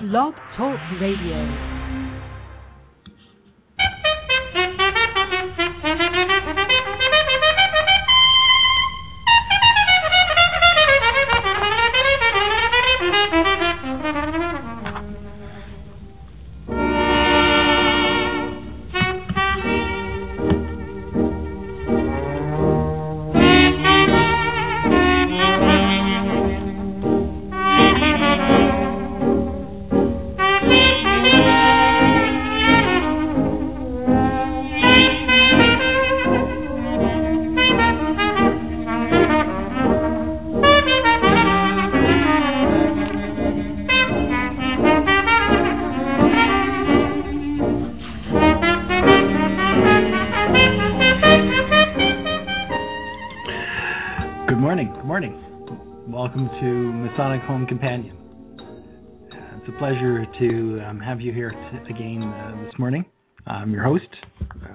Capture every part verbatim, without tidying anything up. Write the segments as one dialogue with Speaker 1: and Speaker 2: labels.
Speaker 1: Blog Talk Radio.
Speaker 2: Home Companion. Uh, it's a pleasure to um, have you here t- again uh, this morning. I'm your host, uh,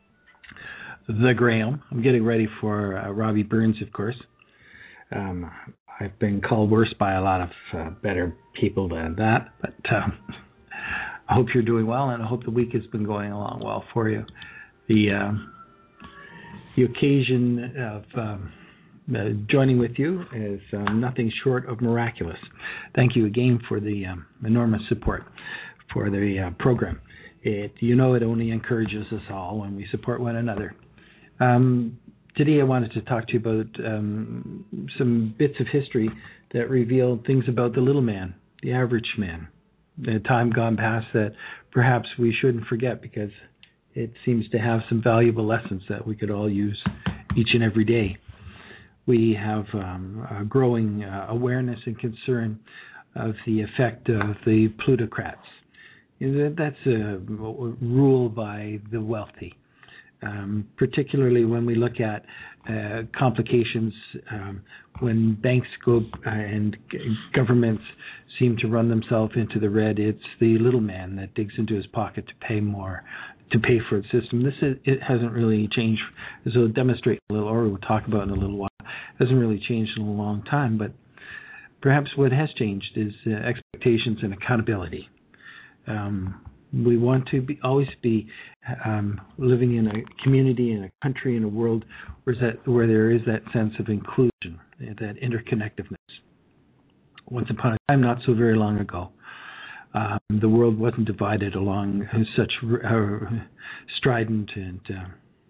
Speaker 2: The Graham. I'm getting ready for uh, Robbie Burns, of course. Um, I've been called worse by a lot of uh, better people than that, but um, I hope you're doing well, and I hope the week has been going along well for you. The uh, the occasion of um, Uh, joining with you is um, nothing short of miraculous. Thank you again for the um, enormous support for the uh, program. It, you know, it only encourages us all when we support one another. Um, today I wanted to talk to you about um, some bits of history that reveal things about the little man, the average man, the time gone past that perhaps we shouldn't forget, because it seems to have some valuable lessons that we could all use each and every day. We have um, a growing uh, awareness and concern of the effect of the plutocrats. That's a rule by the wealthy, um, particularly when we look at uh, complications um, when banks go uh, and governments seem to run themselves into the red. It's the little man that digs into his pocket to pay more, to pay for the system. This is, it hasn't really changed, as we'll demonstrate a little, or we'll talk about in a little while. Hasn't really changed in a long time, but perhaps what has changed is uh, expectations and accountability. Um, we want to be always be um, living in a community, in a country, in a world where that where there is that sense of inclusion, that interconnectedness. Once upon a time, not so very long ago, um, the world wasn't divided along such uh, strident and uh,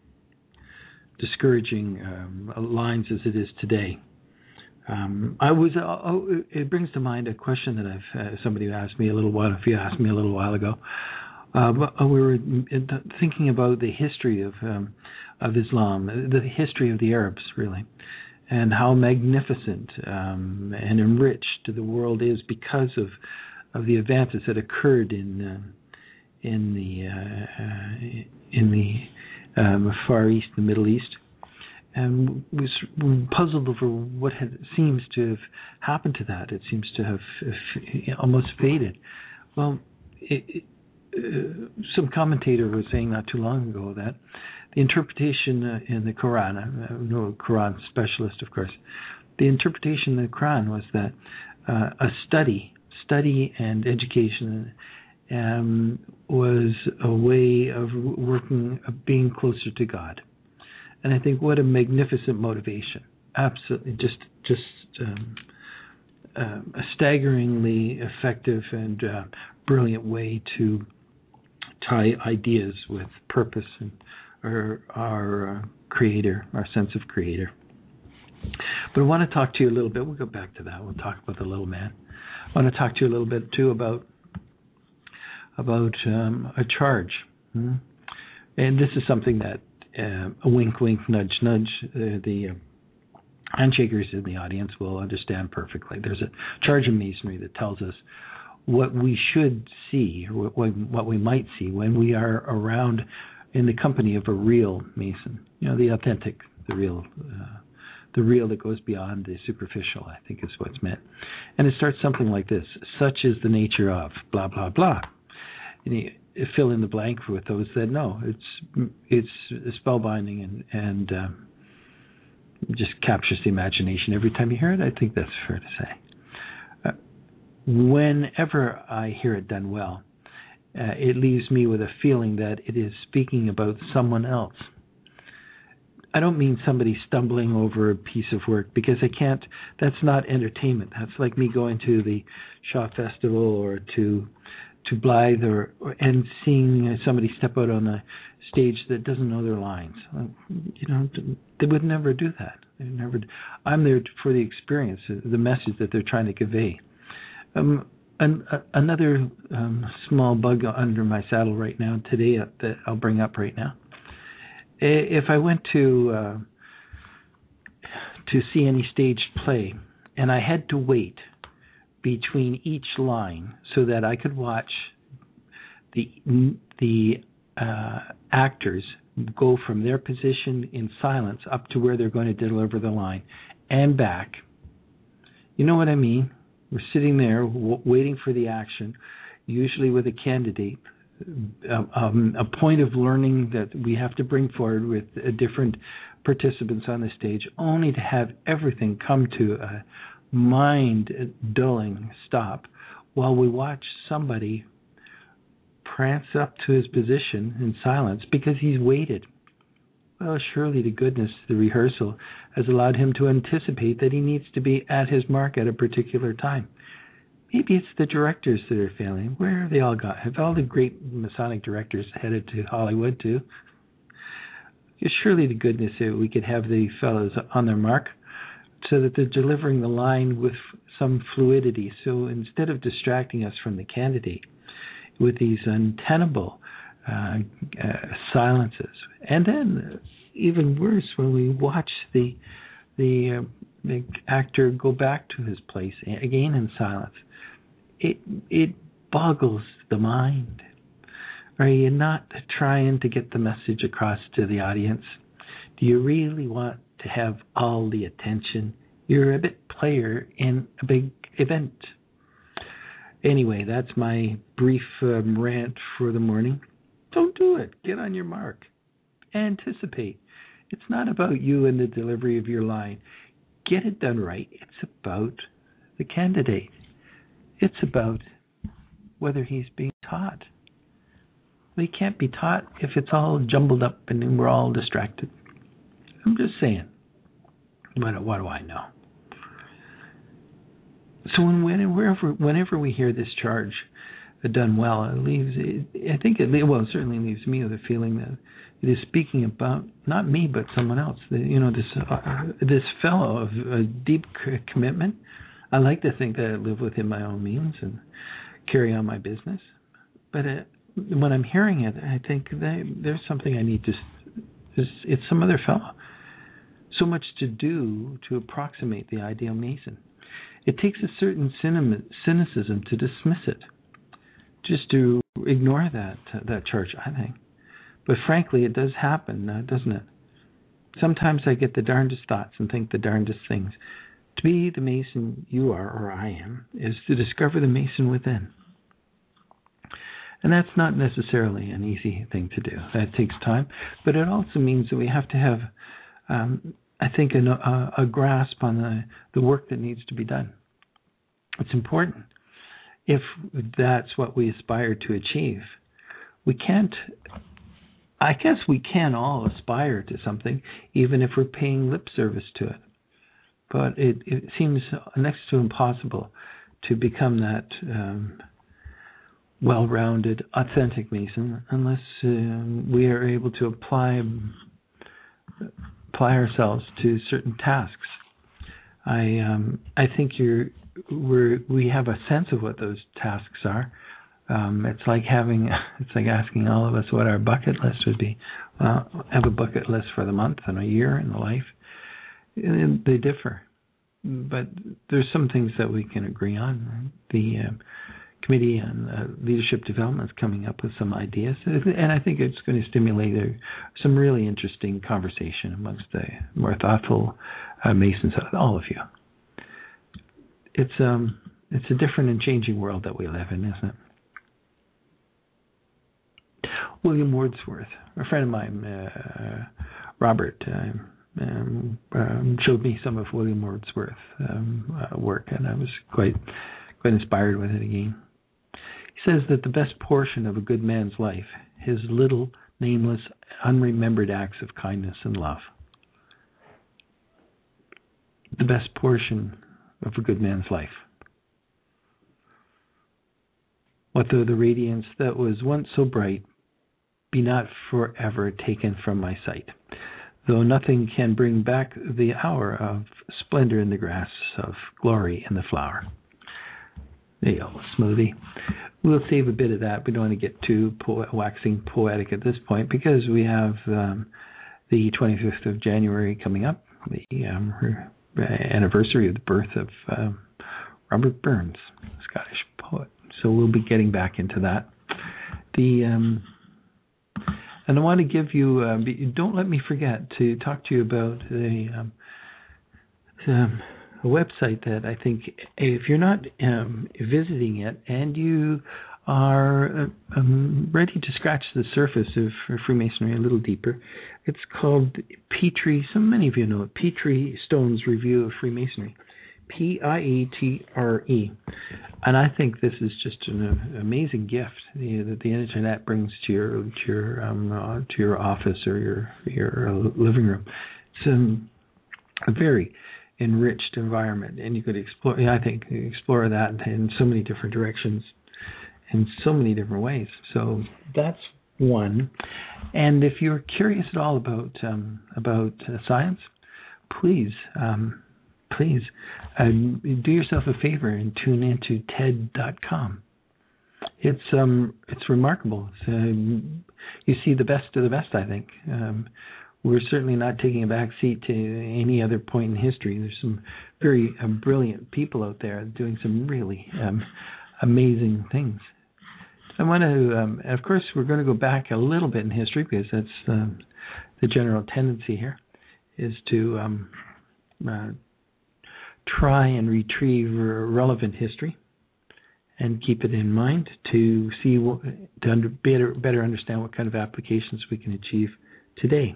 Speaker 2: discouraging um, lines as it is today. Um, I was. Uh, oh, it brings to mind a question that I've uh, somebody asked me a little while. If you asked me a little while ago, uh, but we were thinking about the history of um, of Islam, the history of the Arabs, really, and how magnificent um, and enriched the world is because of of the advances that occurred in uh, in the uh, uh, in the Um, Far East, the Middle East, and was puzzled over what had, seems to have happened to that. It seems to have uh, almost faded. Well, it, it, uh, some commentator was saying not too long ago that the interpretation uh, in the Quran, I'm no Quran specialist, of course, the interpretation in the Quran was that uh, a study, study and education Um, was a way of working, of being closer to God. And I think what a magnificent motivation. Absolutely, just just um, uh, a staggeringly effective and uh, brilliant way to tie ideas with purpose and our, our uh, creator, our sense of creator. But I want to talk to you a little bit. We'll go back to that. We'll talk about the little man. I want to talk to you a little bit, too, about about um, a charge. Hmm? And this is something that uh, a wink, wink, nudge, nudge, uh, the uh, handshakers in the audience will understand perfectly. There's a charge of masonry that tells us what we should see, or what, what we might see when we are around in the company of a real Mason. You know, the authentic, the real, uh, the real that goes beyond the superficial, I think is what's meant. And it starts something like this: such is the nature of blah, blah, blah. And you fill in the blank with those that know. It's it's spellbinding and, and um, just captures the imagination every time you hear it. I think that's fair to say. Uh, whenever I hear it done well, uh, it leaves me with a feeling that it is speaking about someone else. I don't mean somebody stumbling over a piece of work, because I can't, that's not entertainment. That's like me going to the Shaw Festival or to to Blythe or, or and seeing somebody step out on a stage that doesn't know their lines. You know, they would never do that. They never. I'm there for the experience, the message that they're trying to convey. Um, an, a, another um, small bug under my saddle right now today uh, that I'll bring up right now. If I went to uh, to see any staged play and I had to wait between each line so that I could watch the the uh, actors go from their position in silence up to where they're going to deliver the line and back. You know what I mean? We're sitting there w- waiting for the action, usually with a candidate. Um, a point of learning that we have to bring forward with uh, different participants on the stage, only to have everything come to a mind-dulling stop while we watch somebody prance up to his position in silence because he's waited. Well, surely to goodness the rehearsal has allowed him to anticipate that he needs to be at his mark at a particular time. Maybe it's the directors that are failing. Where have they all got? Have all the great Masonic directors headed to Hollywood too? Surely to goodness we could have the fellows on their mark so that they're delivering the line with some fluidity. So instead of distracting us from the candidate with these untenable uh, uh, silences, and then even worse when we watch the the, uh, the actor go back to his place again in silence. It it boggles the mind. Are you not trying to get the message across to the audience? Do you really want to have all the attention? You're a bit player in a big event. Anyway, that's my brief um, rant for the morning. Don't do it. Get on your mark. Anticipate. It's not about you and the delivery of your line. Get it done right. It's about the candidate. It's about whether he's being taught. Well, he can't be taught if it's all jumbled up and we're all distracted. I'm just saying. What, what do I know? So when, whenever, whenever we hear this charge done well, it leaves. It, I think it well, it certainly leaves me with a feeling that it is speaking about not me but someone else. The, you know, this uh, this fellow of uh, deep commitment. I like to think that I live within my own means and carry on my business. But uh, when I'm hearing it, I think that there's something I need to. It's, it's some other fellow. So much to do to approximate the ideal Mason. It takes a certain cynicism to dismiss it, just to ignore that that charge, I think. But frankly, it does happen, uh, doesn't it? Sometimes I get the darndest thoughts and think the darndest things. To be the Mason you are, or I am, is to discover the Mason within. And that's not necessarily an easy thing to do. That takes time. But it also means that we have to have, um, I think, a, a, a grasp on the, the work that needs to be done. It's important. If that's what we aspire to achieve, we can't, I guess we can all aspire to something, even if we're paying lip service to it. But it, it seems next to impossible to become that um, well-rounded, authentic Mason unless uh, we are able to apply apply ourselves to certain tasks. I um, I think you're we're we have a sense of what those tasks are. Um, it's like having it's like asking all of us what our bucket list would be. Well, I have a bucket list for the month and a year and the life. And they differ, but there's some things that we can agree on. The uh, Committee on uh, Leadership Development is coming up with some ideas, and I think it's going to stimulate a, some really interesting conversation amongst the more thoughtful uh, Masons, all of you. It's um, it's a different and changing world that we live in, isn't it? William Wordsworth, a friend of mine, uh, Robert, uh, um, um, showed me some of William Wordsworth's um, uh, work, and I was quite quite inspired with it again. He says that the best portion of a good man's life, his little, nameless, unremembered acts of kindness and love. The best portion of a good man's life. What though the radiance that was once so bright be not forever taken from my sight, though nothing can bring back the hour of splendor in the grass, of glory in the flower. There you go, smoothie. We'll save a bit of that. We don't want to get too po- waxing poetic at this point because we have um, the twenty-fifth of January coming up, the um, anniversary of the birth of um, Robert Burns, Scottish poet. So we'll be getting back into that. The um, and I want to give you. Uh, don't let me forget to talk to you about the, um, the a website that I think if you're not um, visiting it and you are uh, um, ready to scratch the surface of Freemasonry a little deeper, it's called Petrie. So many of you know it. Petrie Stone's Review of Freemasonry. P I E T R E. And I think this is just an amazing gift you know, that the internet brings to your to your um, uh, to your office or your your uh, living room. It's um, a very enriched environment, and you could explore. I think explore that in so many different directions, in so many different ways. So that's one. And if you're curious at all about um, about uh, science, please. Um, Please uh, do yourself a favor and tune into T E D dot com. It's um it's remarkable. It's, uh, you see the best of the best, I think. Um, we're certainly not taking a back seat to any other point in history. There's some very uh, brilliant people out there doing some really um, amazing things. I want to, um, of course, we're going to go back a little bit in history because that's um, the general tendency here is to um, uh, try and retrieve relevant history and keep it in mind to see what, to under, better better understand what kind of applications we can achieve today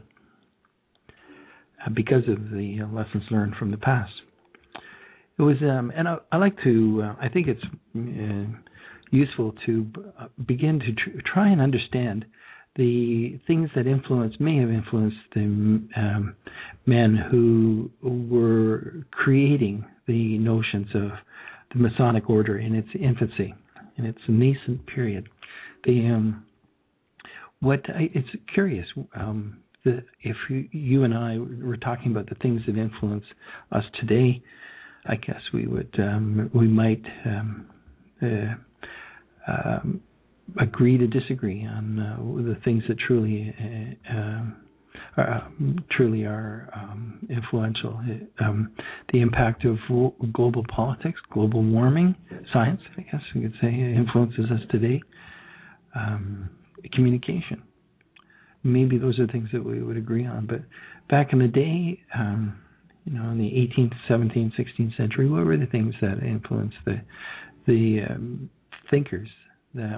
Speaker 2: uh, because of the uh, lessons learned from the past. It was, um, and I, I like to. Uh, I think it's uh, useful to begin to tr- try and understand the things that influenced may have influenced the um, men who were creating the notions of the Masonic order in its infancy, in its nascent period. The um, what I, it's curious um, the, if you, you and I were talking about the things that influence us today, I guess we would um, we might. Um, uh, um, agree to disagree on uh, the things that truly uh, uh, uh, truly are um, influential. Um, the impact of global politics, global warming, science, I guess we could say, influences us today. Um, communication. Maybe those are things that we would agree on. But back in the day, um, you know, in the eighteenth, seventeenth, sixteenth century, what were the things that influenced the the um, thinkers that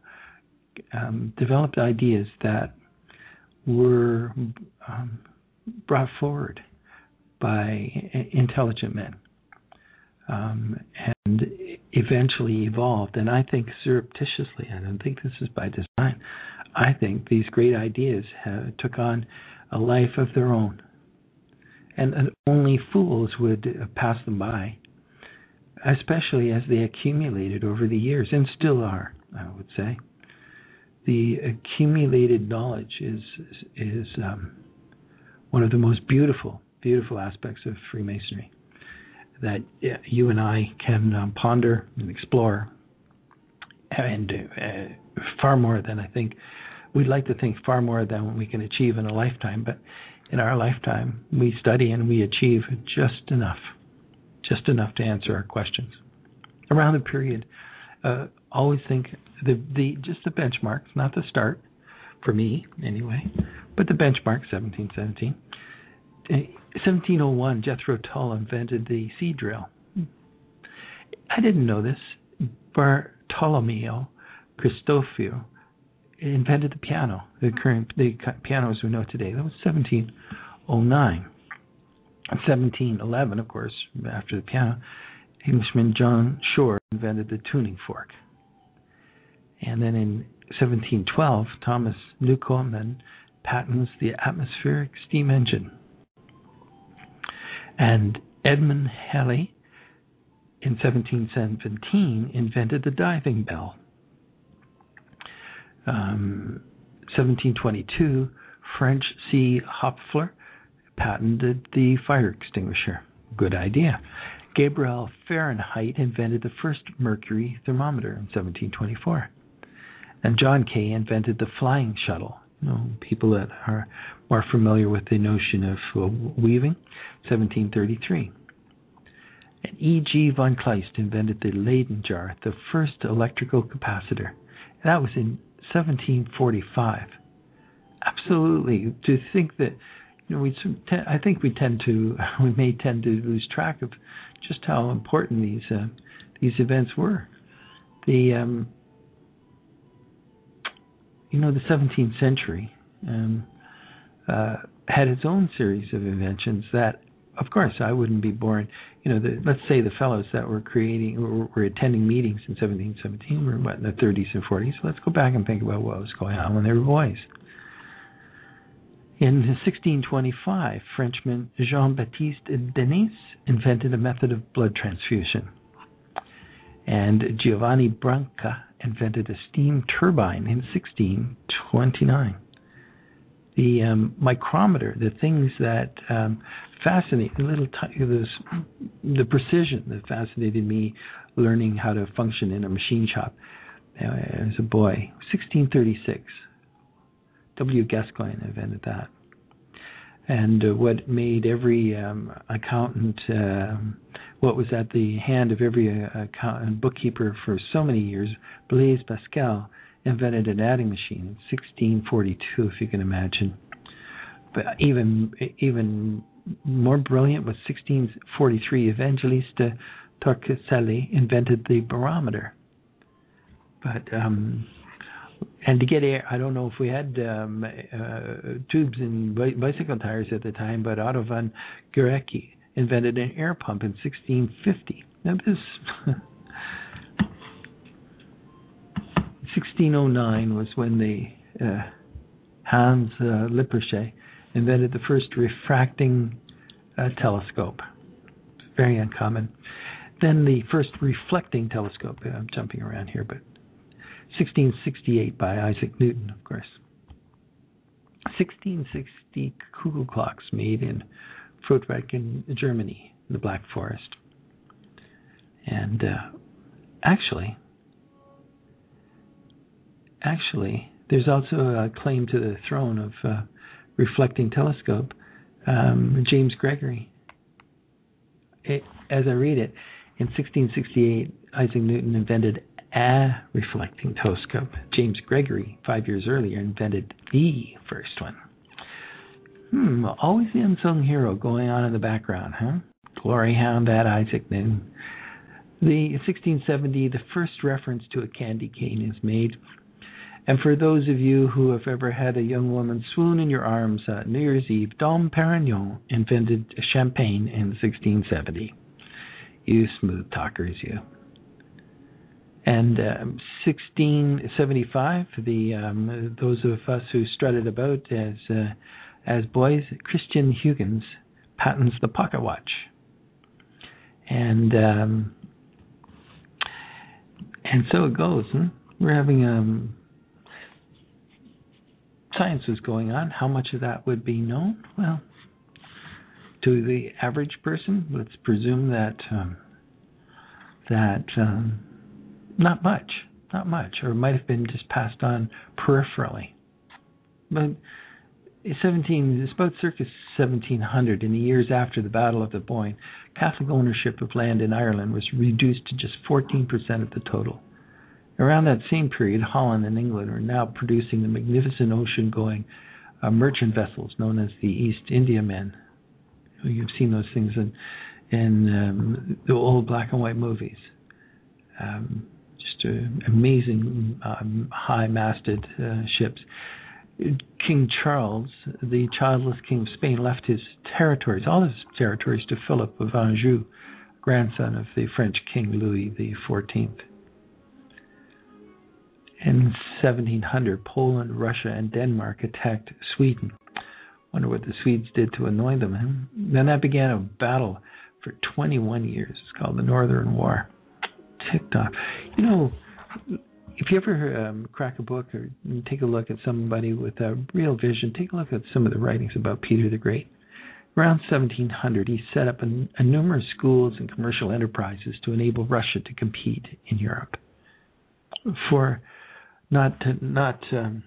Speaker 2: um, developed ideas that were um, brought forward by intelligent men um, and eventually evolved. And I think surreptitiously, I don't think this is by design, I think these great ideas have, took on a life of their own. And, and only fools would pass them by, especially as they accumulated over the years, and still are, I would say. The accumulated knowledge is is um, one of the most beautiful, beautiful aspects of Freemasonry that you and I can um, ponder and explore, and uh, far more than I think we'd like to think far more than we can achieve in a lifetime. But in our lifetime, we study and we achieve just enough. Just enough to answer our questions. Around the period, uh, always think the the just the benchmarks, not the start, for me anyway, but the benchmark, seventeen seventeen. seventeen oh one, Jethro Tull invented the seed drill. I didn't know this. Bartolomeo Cristofio invented the piano, the current the pianos we know today. That was seventeen oh nine. seventeen eleven, of course, after the piano, Englishman John Shore invented the tuning fork. And then in seventeen twelve, Thomas Newcomen then patents the atmospheric steam engine. And Edmund Halley in seventeen seventeen invented the diving bell. Um, seventeen twenty-two, French C. Hopfler patented the fire extinguisher. Good idea. Gabriel Fahrenheit invented the first mercury thermometer in seventeen twenty-four. And John Kay invented the flying shuttle. You know, people that are more familiar with the notion of uh, weaving, seventeen thirty-three. And E G von Kleist invented the Leyden jar, the first electrical capacitor. And that was in seventeen forty-five. Absolutely. To think that, you know, we I think we tend to we may tend to lose track of just how important these uh, these events were. The um, you know the seventeenth century um, uh, had its own series of inventions that, of course, I wouldn't be born. You know, the, let's say the fellows that were creating or were attending meetings in seventeen seventeen were what, in the thirties and forties. Let's go back and think about what was going on when they were boys. In sixteen twenty-five, Frenchman Jean-Baptiste Denis invented a method of blood transfusion. And Giovanni Branca invented a steam turbine in sixteen twenty-nine. The um, micrometer, the things that um, fascinate, the little t- those, the precision that fascinated me learning how to function in a machine shop uh, as a boy. sixteen thirty-six. W. Gascoigne invented that. And uh, what made every um, accountant, uh, what was at the hand of every uh, accountant, bookkeeper for so many years, Blaise Pascal invented an adding machine in sixteen forty-two, if you can imagine. But even even more brilliant was sixteen forty-three, Evangeliste Torricelli invented the barometer. But um, and to get air, I don't know if we had um, uh, tubes in bicycle tires at the time, but Otto von Guericke invented an air pump in sixteen fifty. Now this sixteen oh nine was when the uh, Hans uh, Lippershey invented the first refracting uh, telescope. Very uncommon. Then the first reflecting telescope. I'm jumping around here, but sixteen sixty-eight by Isaac Newton, of course. sixteen sixty cuckoo clocks made in Frottberg in Germany, in the Black Forest. And uh, actually, actually, there's also a claim to the throne of uh, reflecting telescope. Um, James Gregory. It, as I read it, in sixteen sixty-eight, Isaac Newton invented a reflecting telescope. James Gregory, five years earlier, invented the first one. Hmm, always the unsung hero going on in the background, huh? Glory hound, that Isaac Newton. The sixteen seventy, the first reference to a candy cane is made. And for those of you who have ever had a young woman swoon in your arms at New Year's Eve, Dom Perignon invented champagne in sixteen seventy. You smooth talkers, you. And um, sixteen seventy-five, the um, those of us who strutted about as uh, as boys, Christian Huygens patents the pocket watch. And um, and so it goes. Hmm? We're having um, science was going on. How much of that would be known? Well, to the average person, let's presume that um, that um, not much, not much, or it might have been just passed on peripherally. But seventeen, it's about circa seventeen hundred, in the years after the Battle of the Boyne, Catholic ownership of land in Ireland was reduced to just fourteen percent of the total. Around that same period, Holland and England are now producing the magnificent ocean-going uh, merchant vessels known as the East Indiamen. You've seen those things in, in um, the old black and white movies. Um, just uh, amazing um, high-masted uh, ships. King Charles, the childless king of Spain, left his territories, all his territories, to Philip of Anjou grandson of the French King Louis the fourteenth. In seventeen hundred, Poland, Russia, and Denmark attacked Sweden. Wonder what the Swedes did to annoy them. And then that began a battle for twenty-one years. It's called the Northern War. Ticked off. You know, if you ever um, crack a book or take a look at somebody with a real vision, take a look at some of the writings about Peter the Great. Around seventeen hundred, he set up a, a numerous schools and commercial enterprises to enable Russia to compete in Europe. For not to, not um,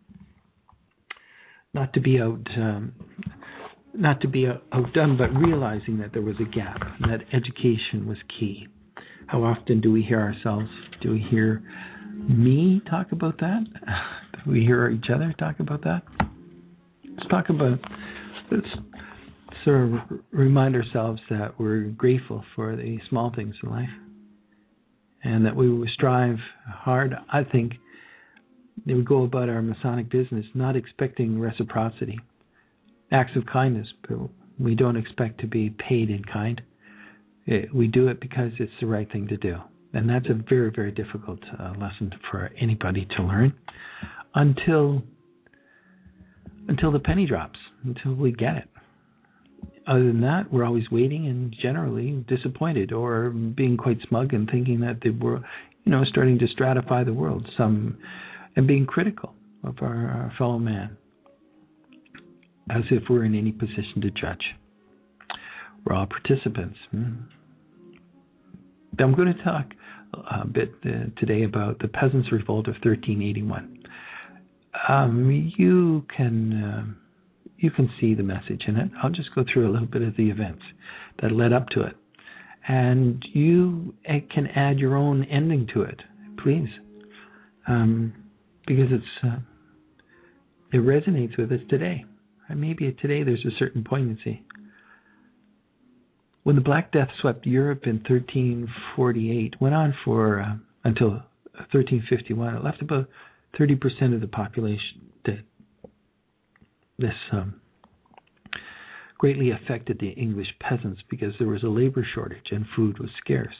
Speaker 2: not to be out um, not to be out, outdone, but realizing that there was a gap and that education was key. How often do we hear ourselves? Do we hear me talk about that? Do we hear each other talk about that? Let's talk about. Let's sort of remind ourselves that we're grateful for the small things in life, and that we will strive hard. I think that we go about our Masonic business not expecting reciprocity, acts of kindness, but we don't expect to be paid in kind. It, we do it because it's the right thing to do. And that's a very, very difficult uh, lesson for anybody to learn until until the penny drops, until we get it. Other than that, we're always waiting and generally disappointed or being quite smug and thinking that the world, you know, starting to stratify the world, some, and being critical of our, our fellow man, as if we're in any position to judge. We're all participants. Hmm. I'm going to talk a bit uh, today about the Peasants' Revolt of thirteen eighty-one. Um, you can uh, you can see the message in it. I'll just go through a little bit of the events that led up to it, and you can add your own ending to it, please, um, because it's uh, it resonates with us today. And maybe today there's a certain poignancy. When the Black Death swept Europe in thirteen forty-eight, went on for uh, until thirteen fifty-one, it left about thirty percent of the population dead. This um, greatly affected the English peasants because there was a labor shortage and food was scarce.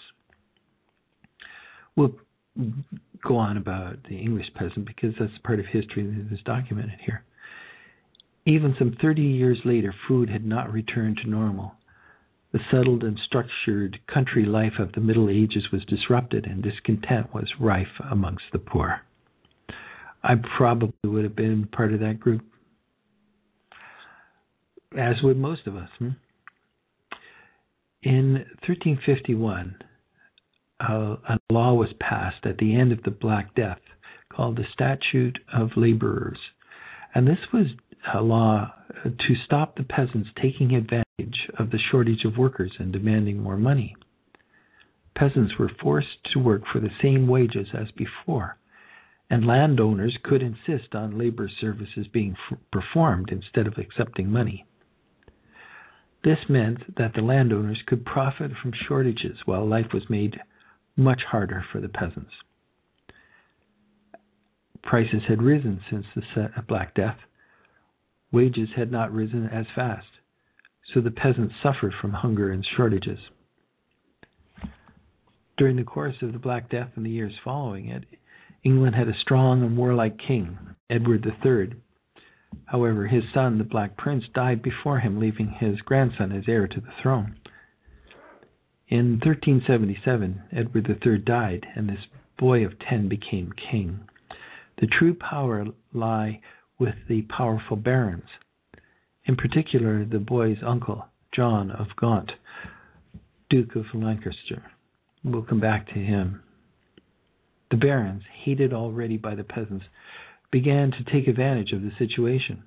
Speaker 2: We'll go on about the English peasant because that's part of history that is documented here. Even some thirty years later, food had not returned to normal. The settled and structured country life of the Middle Ages was disrupted, and discontent was rife amongst the poor. I probably would have been part of that group, as would most of us. Hmm? In thirteen fifty-one, uh, a law was passed at the end of the Black Death called the Statute of Laborers, and this was a law to stop the peasants taking advantage of the shortage of workers and demanding more money. Peasants were forced to work for the same wages as before, and landowners could insist on labor services being f- performed instead of accepting money. This meant that the landowners could profit from shortages while life was made much harder for the peasants. Prices had risen since the Black Death. Wages had not risen as fast, so the peasants suffered from hunger and shortages. During the course of the Black Death and the years following it, England had a strong and warlike king, Edward the Third. However, his son, the Black Prince, died before him, leaving his grandson as heir to the throne. In thirteen seventy-seven, Edward the Third died, and this boy of ten became king. The true power lay with the powerful barons, in particular the boy's uncle, John of Gaunt, Duke of Lancaster. We'll come back to him. The barons, hated already by the peasants, began to take advantage of the situation.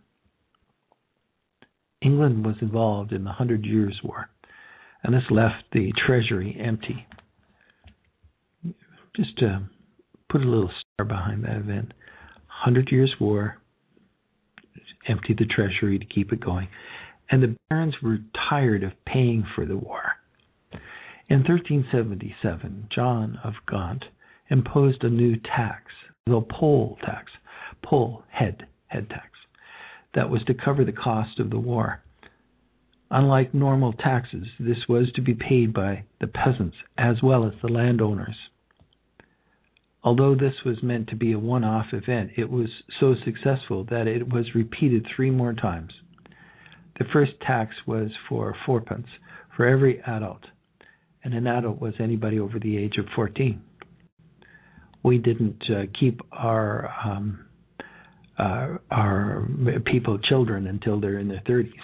Speaker 2: England was involved in the Hundred Years' War, and this left the treasury empty. Just to put a little star behind that event. Hundred Years' War emptied the treasury to keep it going, and the barons were tired of paying for the war. In thirteen seventy-seven, John of Gaunt imposed a new tax, the poll tax, poll head head tax, that was to cover the cost of the war. Unlike normal taxes, this was to be paid by the peasants as well as the landowners. Although this was meant to be a one-off event, it was so successful that it was repeated three more times. The first tax was for fourpence for every adult, and an adult was anybody over the age of fourteen. We didn't uh, keep our um, uh, our people children until they're in their thirties.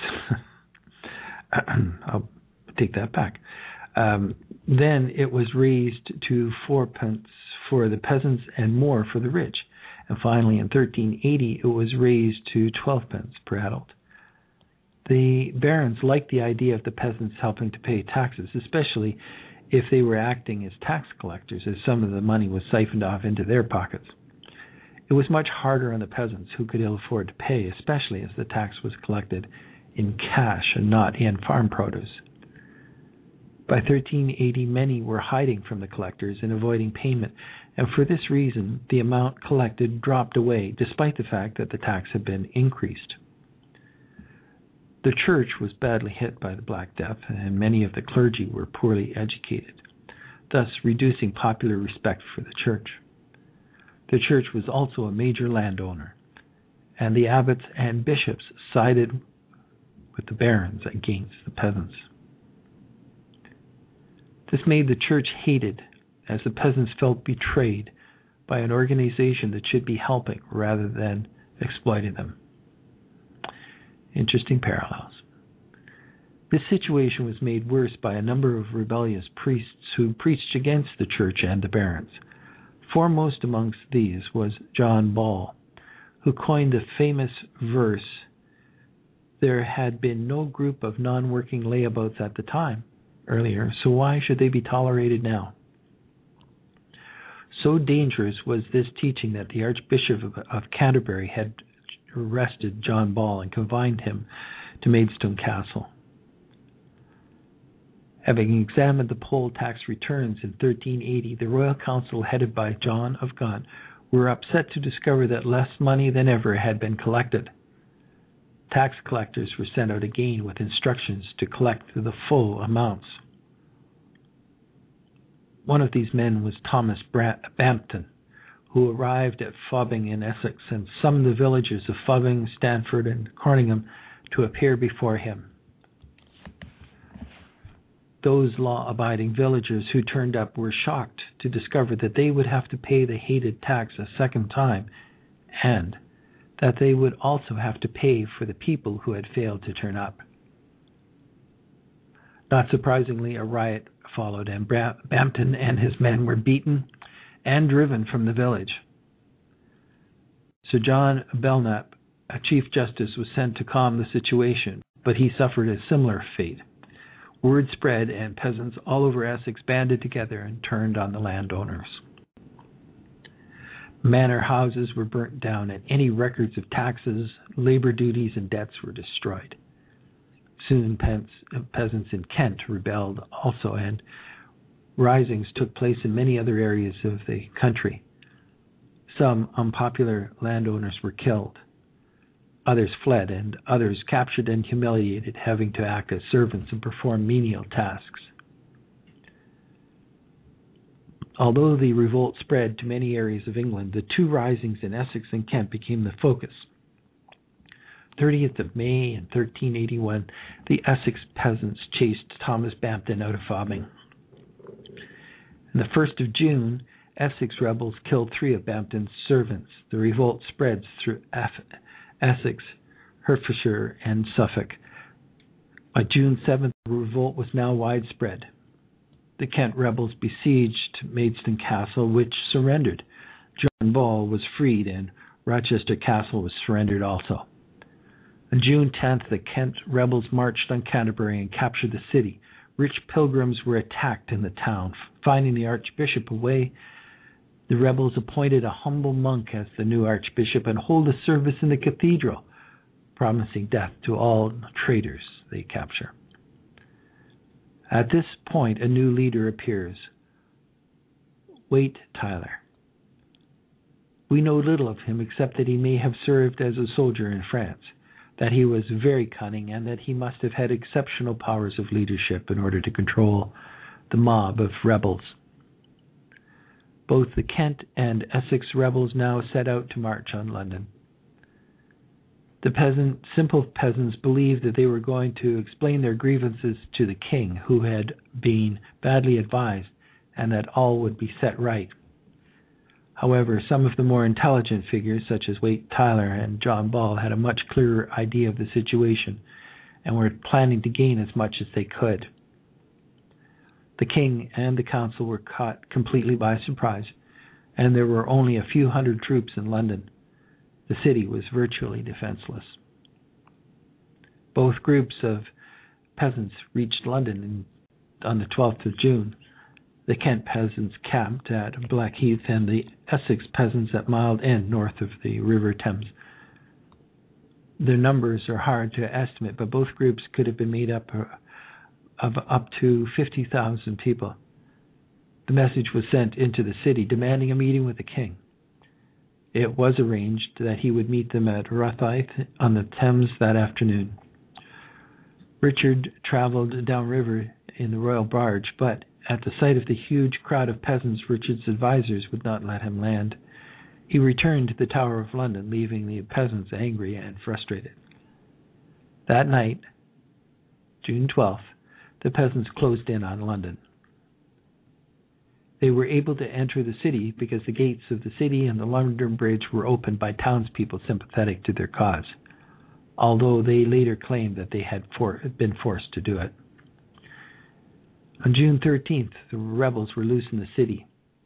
Speaker 2: I'll take that back. Um, then it was raised to fourpence for the peasants and more for the rich. And finally, in thirteen eighty, it was raised to twelve pence per adult. The barons liked the idea of the peasants helping to pay taxes, especially if they were acting as tax collectors, as some of the money was siphoned off into their pockets. It was much harder on the peasants who could ill afford to pay, especially as the tax was collected in cash and not in farm produce. By thirteen eighty, many were hiding from the collectors and avoiding payment, and for this reason, the amount collected dropped away, despite the fact that the tax had been increased. The church was badly hit by the Black Death, and many of the clergy were poorly educated, thus reducing popular respect for the church. The church was also a major landowner, and the abbots and bishops sided with the barons against the peasants. This made the church hated, as the peasants felt betrayed by an organization that should be helping rather than exploiting them. Interesting parallels. This situation was made worse by a number of rebellious priests who preached against the church and the barons. Foremost amongst these was John Ball, who coined the famous verse, "There had been no group of non-working layabouts at the time earlier, so why should they be tolerated now?" So dangerous was this teaching that the Archbishop of, of Canterbury had arrested John Ball and confined him to Maidstone Castle. Having examined the poll tax returns in thirteen eighty, the Royal Council, headed by John of Gaunt, were upset to discover that less money than ever had been collected. Tax collectors were sent out again with instructions to collect the full amounts. One of these men was Thomas Bampton, who arrived at Fobbing in Essex and summoned the villagers of Fobbing, Stanford, and Corningham to appear before him. Those law-abiding villagers who turned up were shocked to discover that they would have to pay the hated tax a second time, and that they would also have to pay for the people who had failed to turn up. Not surprisingly, a riot followed, and Bampton and his men were beaten and driven from the village. Sir John Belknap, a Chief Justice, was sent to calm the situation, but he suffered a similar fate. Word spread, and peasants all over Essex banded together and turned on the landowners. Manor houses were burnt down, and any records of taxes, labor duties, and debts were destroyed. Soon peasants in Kent rebelled also, and risings took place in many other areas of the country. Some unpopular landowners were killed. Others fled, and others captured and humiliated, having to act as servants and perform menial tasks. Although the revolt spread to many areas of England, the two risings in Essex and Kent became the focus. thirtieth of May in thirteen eighty-one, the Essex peasants chased Thomas Bampton out of Fobbing. On the first of June, Essex rebels killed three of Bampton's servants. The revolt spreads through Essex, Hertfordshire, and Suffolk. By June seventh, the revolt was now widespread. The Kent rebels besieged Maidstone Castle, which surrendered. John Ball was freed, and Rochester Castle was surrendered also. On June tenth, the Kent rebels marched on Canterbury and captured the city. Rich pilgrims were attacked in the town. Finding the archbishop away, the rebels appointed a humble monk as the new archbishop and hold a service in the cathedral, promising death to all traitors they capture. At this point, a new leader appears, Wat Tyler. We know little of him except that he may have served as a soldier in France. that he was very cunning and that he must have had exceptional powers of leadership in order to control the mob of rebels. Both the Kent and Essex rebels now set out to march on London. The peasant, simple peasants believed that they were going to explain their grievances to the king, who had been badly advised, and that all would be set right. However, some of the more intelligent figures, such as Waite Tyler and John Ball, had a much clearer idea of the situation and were planning to gain as much as they could. The king and the council were caught completely by surprise, and there were only a few hundred troops in London. The city was virtually defenseless. Both groups of peasants reached London in, on the twelfth of June. The Kent peasants camped at Blackheath and the Essex peasants at Mile End, north of the River Thames. Their numbers are hard to estimate, but both groups could have been made up of up to fifty thousand people. The message was sent into the city demanding a meeting with the king. It was arranged that he would meet them at Rosyth on the Thames that afternoon. Richard traveled downriver in the royal barge, but at the sight of the huge crowd of peasants, Richard's advisors would not let him land. He returned to the Tower of London, leaving the peasants angry and frustrated. That night, June twelfth, the peasants closed in on London. They were able to enter the city because the gates of the city and the London Bridge were opened by townspeople sympathetic to their cause, although they later claimed that they had for- been forced to do it. On June thirteenth, the rebels were loose in the city.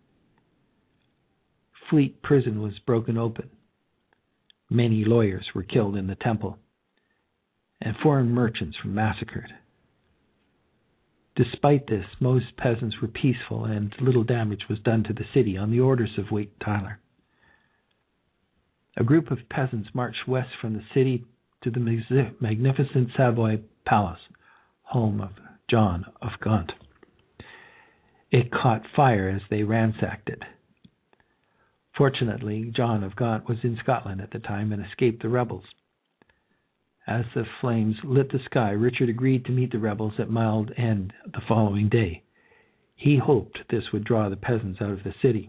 Speaker 2: Fleet Prison was broken open. Many lawyers were killed in the Temple, and foreign merchants were massacred. Despite this, most peasants were peaceful and little damage was done to the city on the orders of Waite Tyler. A group of peasants marched west from the city to the magnificent Savoy Palace, home of John of Gaunt. It caught fire as they ransacked it. Fortunately, John of Gaunt was in Scotland at the time and escaped the rebels. As the flames lit the sky, Richard agreed to meet the rebels at Mile End the following day. He hoped this would draw the peasants out of the city.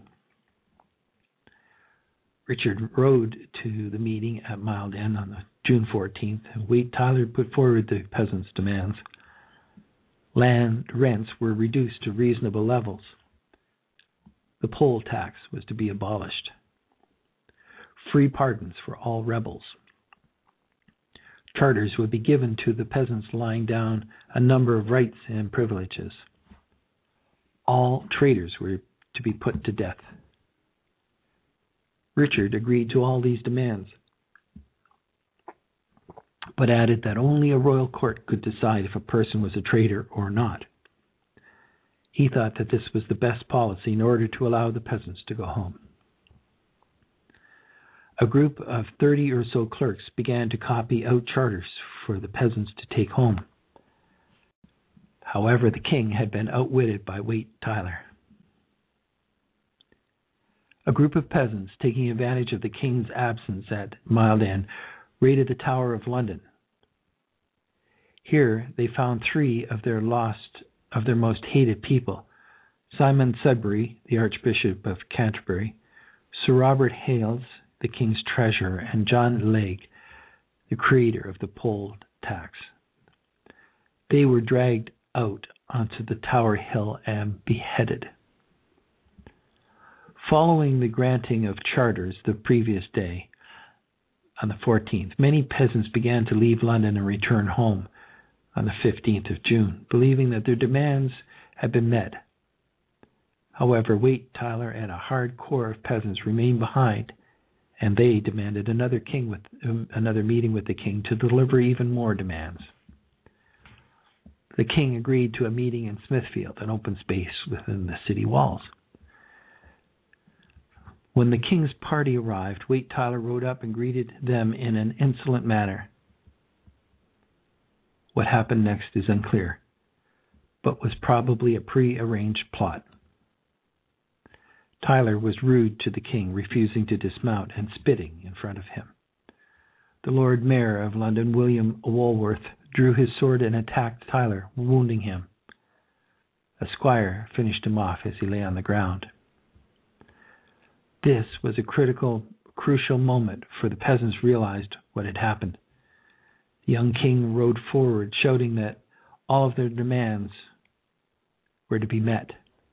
Speaker 2: Richard rode to the meeting at Mile End on June fourteenth, and Waite Tyler put forward the peasants' demands. Land rents were reduced to reasonable levels. The poll tax was to be abolished. Free pardons for all rebels. Charters would be given to the peasants, laying down a number of rights and privileges. All traitors were to be put to death. Richard agreed to all these demands, but added that only a royal court could decide if a person was a traitor or not. He thought that this was the best policy in order to allow the peasants to go home. A group of thirty or so clerks began to copy out charters for the peasants to take home. However, the king had been outwitted by Waite Tyler. A group of peasants, taking advantage of the king's absence at Mile End, raided the Tower of London. Here they found three of their lost, of their most hated people: Simon Sudbury, the Archbishop of Canterbury, Sir Robert Hales, the king's treasurer, and John Legge, the creator of the poll tax. They were dragged out onto the Tower Hill and beheaded. Following the granting of charters the previous day, on the fourteenth, many peasants began to leave London and return home on the fifteenth of June, believing that their demands had been met. However, Waite Tyler and a hard core of peasants remained behind, and they demanded another king with um, another meeting with the king to deliver even more demands. The king agreed to a meeting in Smithfield, an open space within the city walls. When the king's party arrived, Waite Tyler rode up and greeted them in an insolent manner. What happened next is unclear, but was probably a pre-arranged plot. Tyler was rude to the king, refusing to dismount and spitting in front of him. The Lord Mayor of London, William Walworth, drew his sword and attacked Tyler, wounding him. A squire finished him off as he lay on the ground. This was a critical, crucial moment, for the peasants realized what had happened. The young king rode forward, shouting that all of their demands were to be met,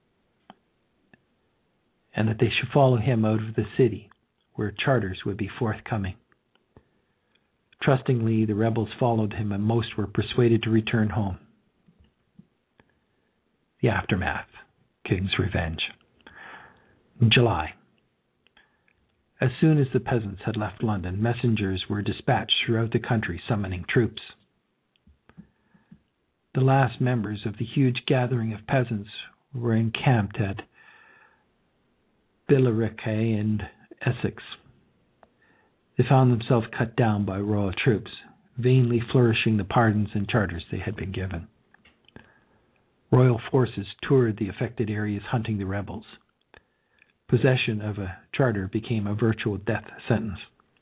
Speaker 2: and that they should follow him out of the city, where charters would be forthcoming. Trustingly, the rebels followed him, and most were persuaded to return home. The aftermath, King's revenge. In July, as soon as the peasants had left London, messengers were dispatched throughout the country summoning troops. The last members of the huge gathering of peasants were encamped at Billericay in Essex. They found themselves cut down by royal troops, vainly flourishing the pardons and charters they had been given. Royal forces toured the affected areas hunting the rebels. Possession of a charter became a virtual death sentence.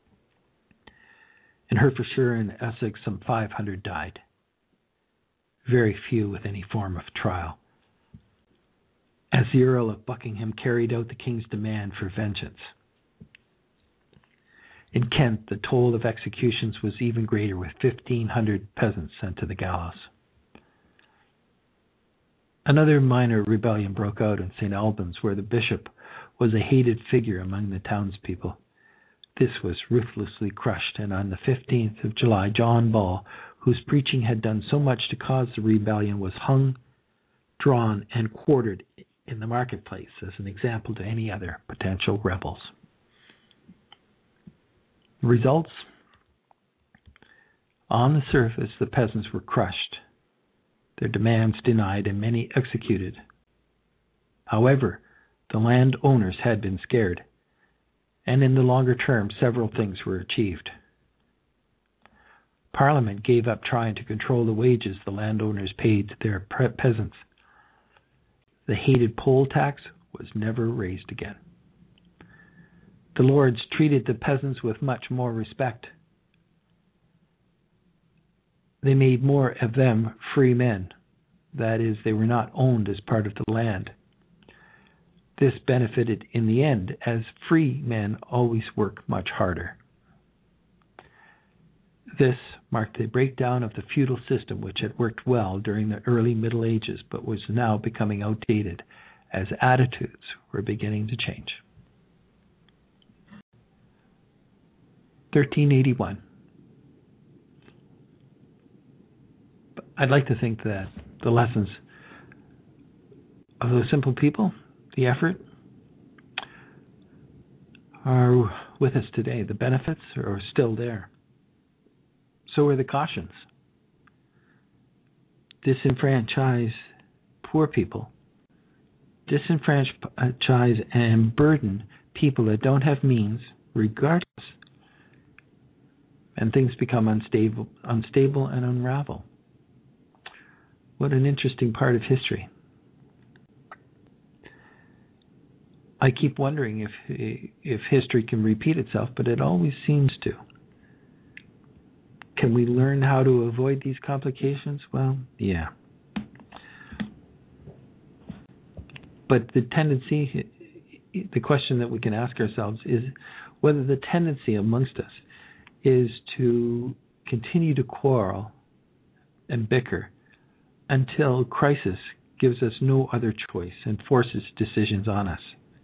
Speaker 2: In Hertfordshire and Essex, some five hundred died. Very few with any form of trial, as the Earl of Buckingham carried out the king's demand for vengeance. In Kent, the toll of executions was even greater, with fifteen hundred peasants sent to the gallows. Another minor rebellion broke out in Saint Albans, where the bishop was a hated figure among the townspeople. This was ruthlessly crushed, and on the fifteenth of July, John Ball, whose preaching had done so much to cause the rebellion, was hung, drawn, and quartered in the marketplace as an example to any other potential rebels. Results? On the surface, the peasants were crushed, their demands denied, and many executed. However, the landowners had been scared, and in the longer term, several things were achieved. Parliament gave up trying to control the wages the landowners paid to their peasants. The hated poll tax was never raised again. The lords treated the peasants with much more respect. They made more of them free men. That is, they were not owned as part of the land. This benefited in the end, as free men always work much harder. This marked the breakdown of the feudal system, which had worked well during the early Middle Ages, but was now becoming outdated as attitudes were beginning to change. thirteen eighty-one. I'd like to think that the lessons of those simple people, the effort, are with us today. The benefits are still there. So are the cautions. Disenfranchise poor people. Disenfranchise and burden people that don't have means, regardless. And things become unstable, unstable and unravel. What an interesting part of history. I keep wondering if if history can repeat itself, but it always seems to. Can we learn how to avoid these complications? Well, yeah. But the tendency, the question that we can ask ourselves is whether the tendency amongst us is to continue to quarrel and bicker until crisis gives us no other choice and forces decisions on us.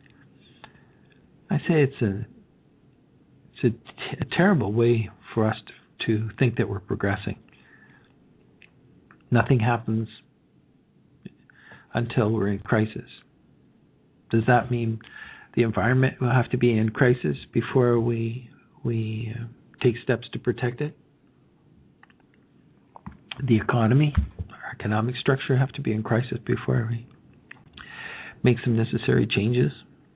Speaker 2: I say it's a it's a, t- a terrible way for us to, to think that we're progressing. Nothing happens until we're in crisis. Does that mean the environment will have to be in crisis before we we uh, take steps to protect it? The economy, our economic structure have to be in crisis before we make some necessary changes?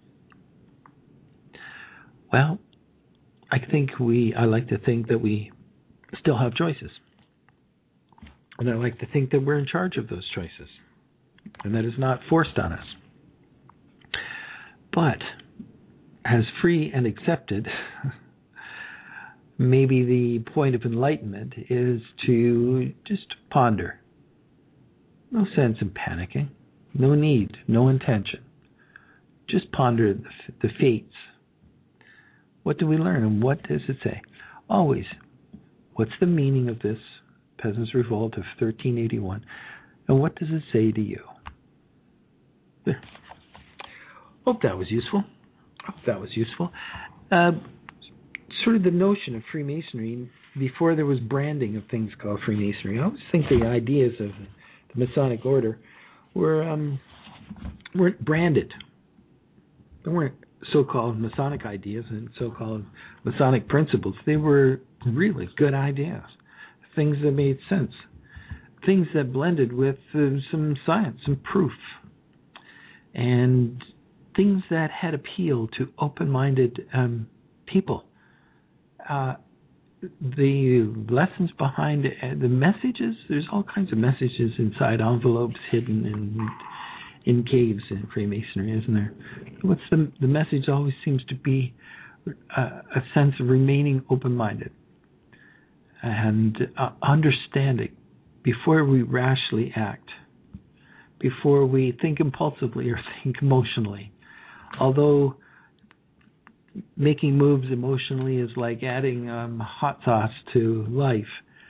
Speaker 2: Well, I think we, I like to think that we still have choices. And I like to think that we're in charge of those choices. And that is not forced on us. But as free and accepted, maybe the point of enlightenment is to just ponder. No sense in panicking. No need, no intention. Just ponder the, the fates. What do we learn and what does it say? Always, what's the meaning of this Peasants' Revolt of thirteen eighty-one, and what does it say to you? There. Hope that was useful. Hope that was useful. Uh, sort of the notion of Freemasonry, before there was branding of things called Freemasonry, I always think the ideas of the Masonic Order were um, weren't branded. They weren't so-called Masonic ideas and so-called Masonic principles. They were really good ideas, things that made sense, things that blended with uh, some science, some proof, and things that had appeal to open-minded um, people. Uh, the lessons behind it, the messages, there's all kinds of messages inside envelopes hidden in in caves in Freemasonry, isn't there? What's the the message? Always seems to be a, a sense of remaining open-minded and uh, understanding before we rashly act, before we think impulsively or think emotionally. Although making moves emotionally is like adding um, hot sauce to life,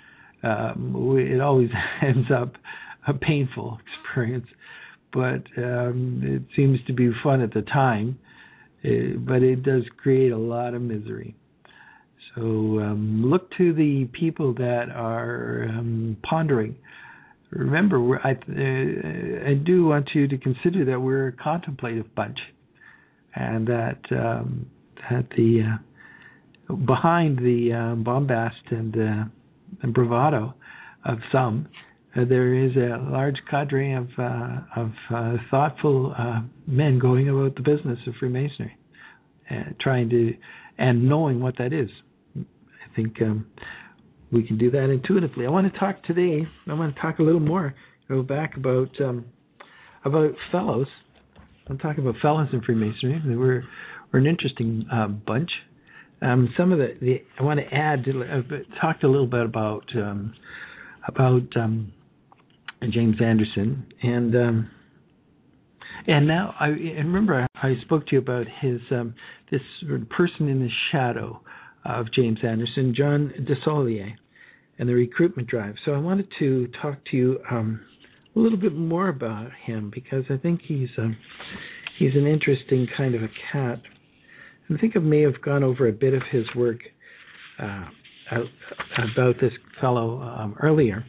Speaker 2: um, it always ends up a painful experience. But um, it seems to be fun at the time, uh, but it does create a lot of misery. So um, look to the people that are um, pondering. Remember, we're, I, uh, I do want you to consider that we're a contemplative bunch, and that um, that the uh, behind the uh, bombast and, uh, and bravado of some, Uh, there is a large cadre of uh, of uh, thoughtful uh, men going about the business of Freemasonry, uh, trying to and knowing what that is. I think um, we can do that intuitively. I want to talk today. I want to talk a little more. Go back about um, about fellows. I'm talking about fellows in Freemasonry. We're we're an interesting uh, bunch. Um, some of the, the I want to add. I've talked a little bit about um, about. Um, James Anderson, and um, and now I and remember I spoke to you about his um, this person in the shadow of James Anderson, John Desaulniers, and the recruitment drive. So I wanted to talk to you um, a little bit more about him because I think he's um, he's an interesting kind of a cat. And I think I may have gone over a bit of his work uh, about this fellow um, earlier.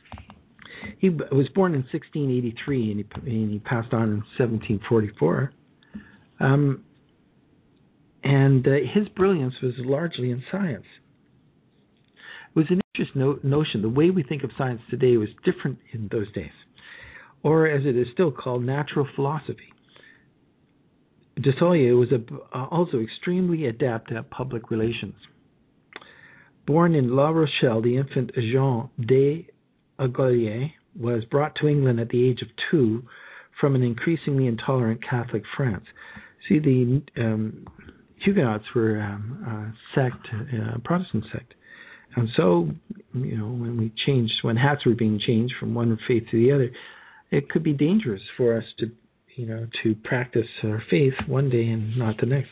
Speaker 2: He was born in sixteen eighty-three, and he, and he passed on in seventeen forty-four. Um, and uh, his brilliance was largely in science. It was an interesting no- notion. The way we think of science today was different in those days, or as it is still called, natural philosophy. Desaulniers was a, uh, also extremely adept at public relations. Born in La Rochelle, the infant Jean Desaulniers was brought to England at the age of two from an increasingly intolerant Catholic France. See, the um, Huguenots were um, a sect, a Protestant sect. And so, you know, when we changed, when hats were being changed from one faith to the other, it could be dangerous for us to, you know, to practice our faith one day and not the next.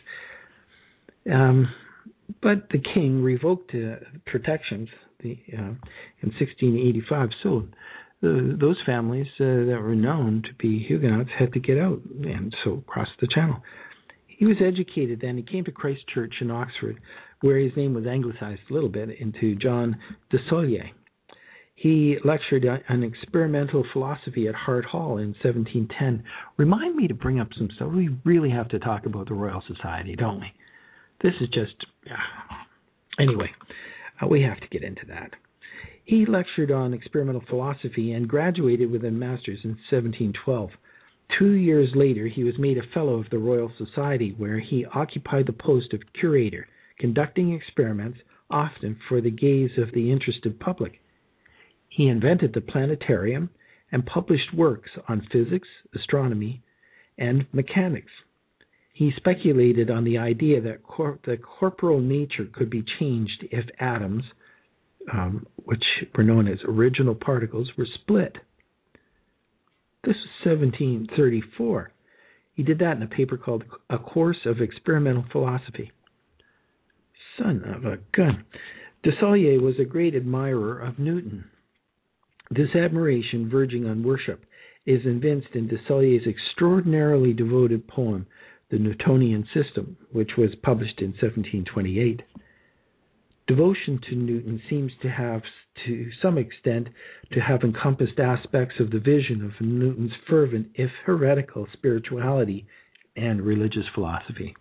Speaker 2: Um, but the king revoked uh, protections the, uh, in sixteen eighty-five. So the, those families uh, that were known to be Huguenots had to get out and so crossed the channel. He was educated then. He came to Christ Church in Oxford, where his name was anglicized a little bit into John Desaulniers. He lectured on experimental philosophy at Hart Hall in seventeen ten. Remind me to bring up some stuff. We really have to talk about the Royal Society, don't we? This is just... Uh, anyway, uh, we have to get into that. He lectured on experimental philosophy and graduated with a master's in seventeen twelve. Two years later, he was made a Fellow of the Royal Society, where he occupied the post of curator, conducting experiments, often for the gaze of the interested public. He invented the planetarium and published works on physics, astronomy, and mechanics. He speculated on the idea that cor- the corporal nature could be changed if atoms, um, which were known as original particles, were split. This was seventeen thirty-four. He did that in a paper called A Course of Experimental Philosophy. Son of a gun. Desailly was a great admirer of Newton. This admiration, verging on worship, is evinced in Desailly's extraordinarily devoted poem, The Newtonian System, which was published in seventeen twenty-eight. Devotion to Newton seems to have, to some extent, to have encompassed aspects of the vision of Newton's fervent, if heretical, spirituality and religious philosophy.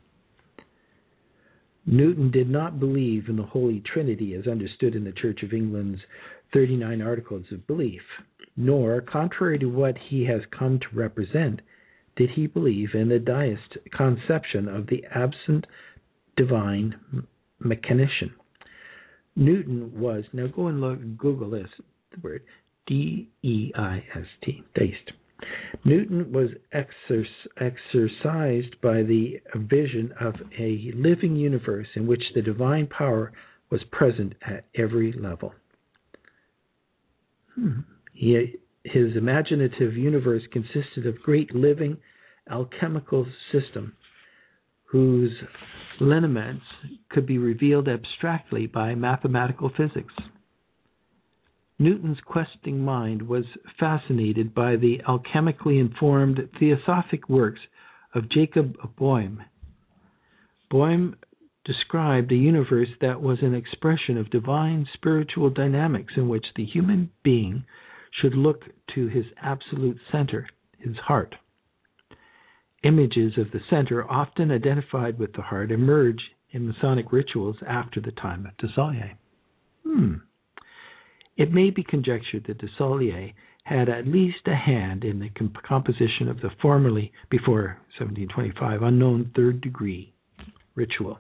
Speaker 2: Newton did not believe in the Holy Trinity as understood in the Church of England's thirty-nine Articles of Belief, nor, contrary to what he has come to represent, did he believe in the deist conception of the absent divine mechanician. Newton was, now go and look, Google this, the word D E I S T, deist. Newton was exer- exercised by the vision of a living universe in which the divine power was present at every level. Hmm. He, his imaginative universe consisted of great living alchemical system whose lineaments could be revealed abstractly by mathematical physics. Newton's questing mind was fascinated by the alchemically informed theosophic works of Jacob Boehme. Boehme described a universe that was an expression of divine spiritual dynamics in which the human being should look to his absolute center, his heart. Images of the center, often identified with the heart, emerge in Masonic rituals after the time of Desailly. Hmm. It may be conjectured that Desailly had at least a hand in the comp- composition of the formerly, before seventeen twenty-five, unknown third degree ritual.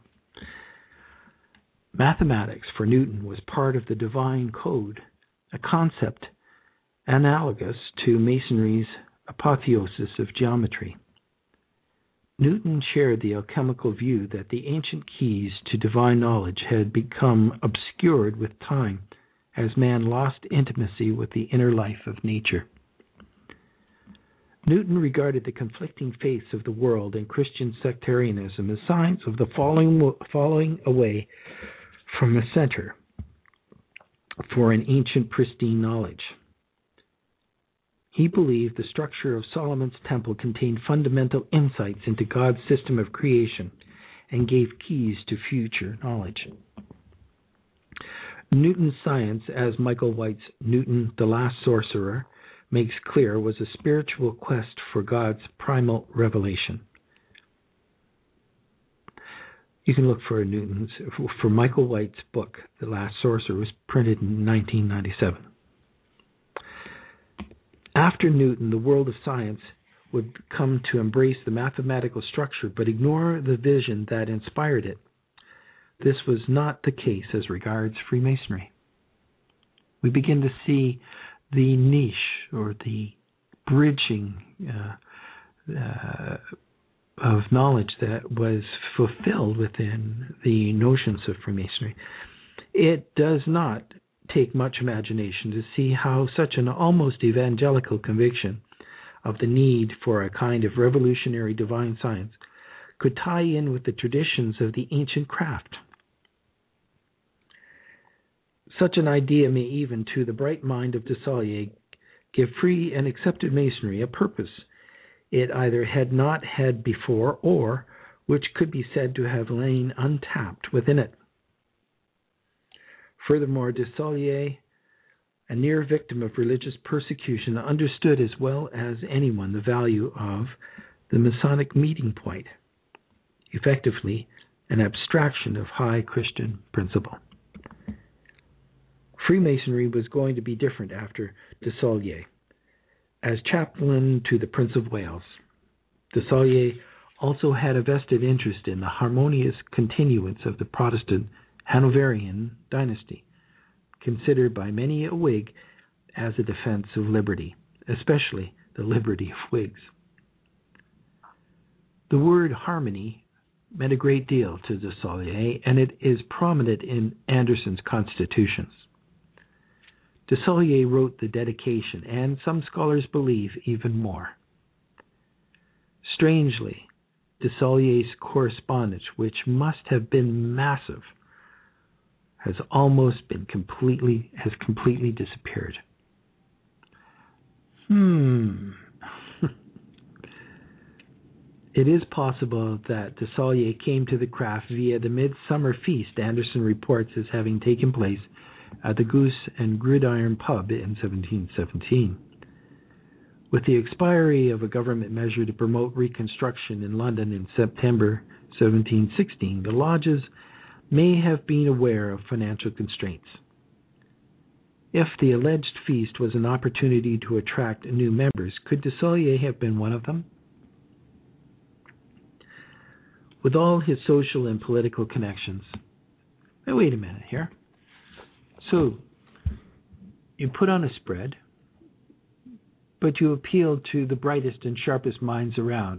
Speaker 2: Mathematics for Newton was part of the divine code, a concept analogous to Masonry's apotheosis of geometry. Newton shared the alchemical view that the ancient keys to divine knowledge had become obscured with time as man lost intimacy with the inner life of nature. Newton regarded the conflicting faiths of the world and Christian sectarianism as signs of the falling, falling away from a center for an ancient pristine knowledge. He believed the structure of Solomon's temple contained fundamental insights into God's system of creation and gave keys to future knowledge. Newton's science, as Michael White's Newton, the Last Sorcerer, makes clear, was a spiritual quest for God's primal revelation. You can look for Newton's, for Michael White's book, The Last Sorcerer, was printed in nineteen ninety-seven. After Newton, the world of science would come to embrace the mathematical structure but ignore the vision that inspired it. This was not the case as regards Freemasonry. We begin to see the niche or the bridging uh, uh, of knowledge that was fulfilled within the notions of Freemasonry. It does not take much imagination to see how such an almost evangelical conviction of the need for a kind of revolutionary divine science could tie in with the traditions of the ancient craft. Such an idea may even, to the bright mind of Desailly, give free and accepted Masonry a purpose it either had not had before or which could be said to have lain untapped within it. Furthermore, Desailly, a near victim of religious persecution, understood as well as anyone the value of the Masonic meeting point, effectively an abstraction of high Christian principle. Freemasonry was going to be different after Desailly. As chaplain to the Prince of Wales, Desailly also had a vested interest in the harmonious continuance of the Protestant Hanoverian dynasty, considered by many a Whig as a defense of liberty, especially the liberty of Whigs. The word harmony meant a great deal to Desailliers, and it is prominent in Anderson's Constitutions. Desailliers wrote the dedication, and some scholars believe even more. Strangely, Desailliers' correspondence, which must have been massive, has almost been completely has completely disappeared. Hmm. It is possible that Desailliers came to the craft via the midsummer feast Anderson reports as having taken place at the Goose and Gridiron pub in seventeen seventeen. With the expiry of a government measure to promote reconstruction in London in September seventeen sixteen, the lodges may have been aware of financial constraints. If the alleged feast was an opportunity to attract new members, could Desailliers have been one of them? With all his social and political connections. Now, wait a minute here. So, you put on a spread, but you appeal to the brightest and sharpest minds around.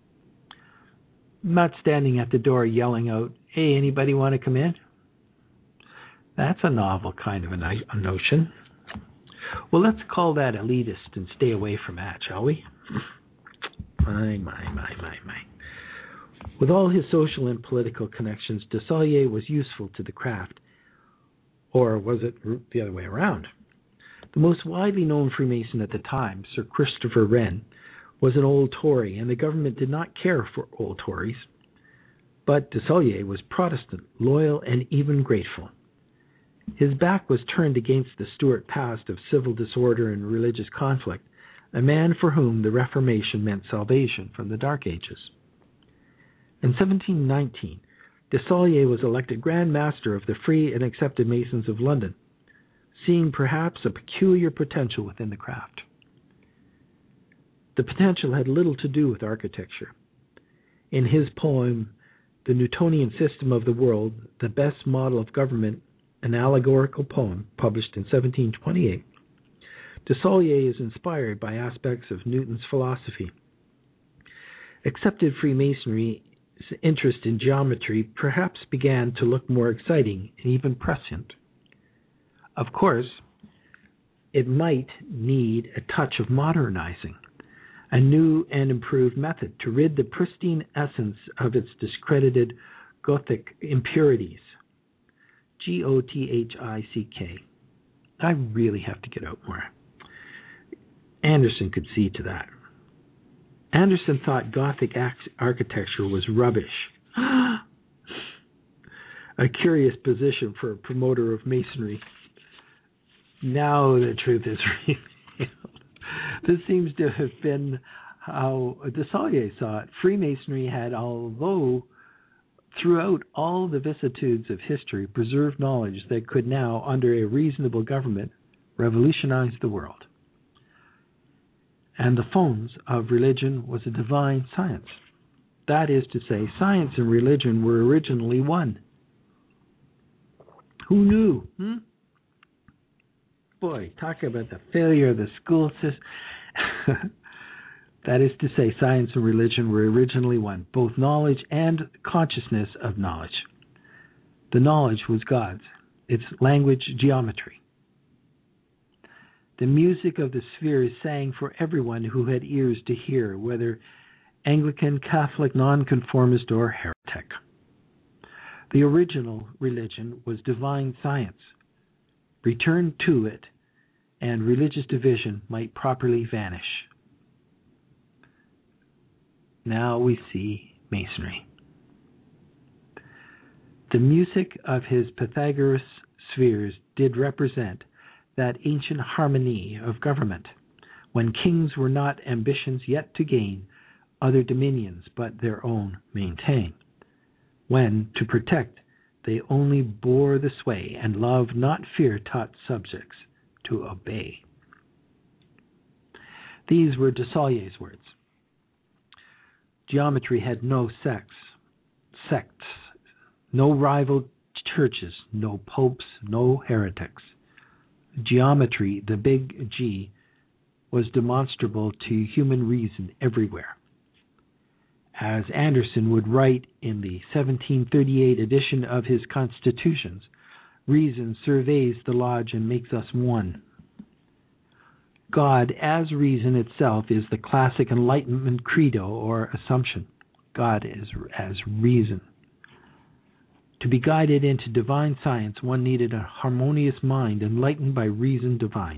Speaker 2: Not standing at the door yelling out, "Hey, anybody want to come in?" That's a novel kind of a, ni- a notion. Well, let's call that elitist and stay away from that, shall we? My, my, my, my, my. With all his social and political connections, Desailliers was useful to the craft. Or was it the other way around? The most widely known Freemason at the time, Sir Christopher Wren, was an old Tory, and the government did not care for old Tories. But Desailliers was Protestant, loyal, and even grateful. His back was turned against the Stuart past of civil disorder and religious conflict, a man for whom the Reformation meant salvation from the Dark Ages. In seventeen nineteen, Desailliers was elected Grand Master of the Free and Accepted Masons of London, seeing perhaps a peculiar potential within the craft. The potential had little to do with architecture. In his poem, The Newtonian System of the World, the Best Model of Government, an allegorical poem published in seventeen twenty-eight, Desailliers is inspired by aspects of Newton's philosophy. Accepted Freemasonry's interest in geometry perhaps began to look more exciting and even prescient. Of course, it might need a touch of modernizing, a new and improved method to rid the pristine essence of its discredited Gothic impurities. G O T H I C K. I really have to get out more. Anderson could see to that. Anderson thought Gothic architecture was rubbish. A curious position for a promoter of Masonry. Now the truth is revealed. This seems to have been how Desailliers saw it. Freemasonry had, although throughout all the vicissitudes of history, preserved knowledge that could now, under a reasonable government, revolutionize the world. And the phones of religion was a divine science. That is to say, science and religion were originally one. Who knew? Hmm? Boy, talking about the failure of the school system. That is to say, science and religion were originally one, both knowledge and consciousness of knowledge. The knowledge was God's, its language geometry. The music of the spheres sang for everyone who had ears to hear, whether Anglican, Catholic, nonconformist, or heretic. The original religion was divine science. Return to it, and religious division might properly vanish. Now we see Masonry. The music of his Pythagoras spheres did represent that ancient harmony of government, when kings were not ambitions yet to gain other dominions but their own maintain, when, to protect, they only bore the sway, and love, not fear, taught subjects to obey. These were Desailliers' words. Geometry had no sects, sects, no rival churches, no popes, no heretics. Geometry, the big G, was demonstrable to human reason everywhere. As Anderson would write in the seventeen thirty-eight edition of his Constitutions, reason surveys the lodge and makes us one. God as reason itself is the classic Enlightenment credo or assumption. God is as reason. To be guided into divine science, one needed a harmonious mind enlightened by reason divine.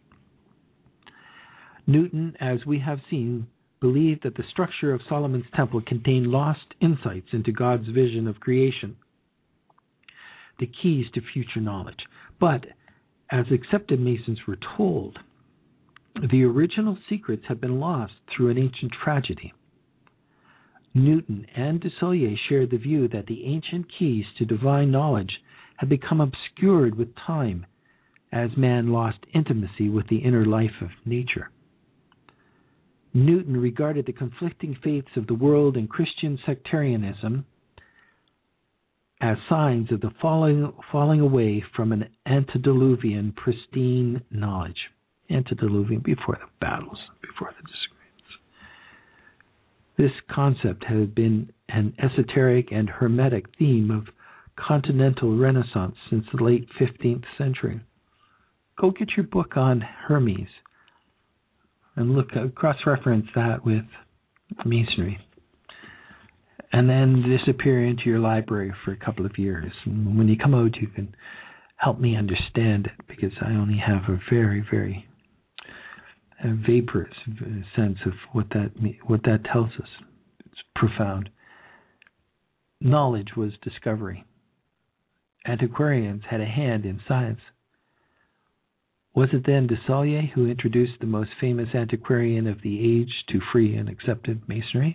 Speaker 2: Newton, as we have seen, believed that the structure of Solomon's temple contained lost insights into God's vision of creation, the keys to future knowledge. But, as accepted Masons were told, the original secrets had been lost through an ancient tragedy. Newton and Desailly shared the view that the ancient keys to divine knowledge had become obscured with time as man lost intimacy with the inner life of nature. Newton regarded the conflicting faiths of the world and Christian sectarianism as signs of the falling, falling away from an antediluvian pristine knowledge. Antediluvian, before the battles, before the disagreements. This concept has been an esoteric and hermetic theme of continental Renaissance since the late fifteenth century. Go get your book on Hermes and look at, cross-reference that with Masonry. And then disappear into your library for a couple of years. And when you come out, you can help me understand it, because I only have a very, very a vaporous sense of what that what that tells us. It's profound. Knowledge was discovery. Antiquarians had a hand in science. Was it then Desailly who introduced the most famous antiquarian of the age to free and accepted Masonry?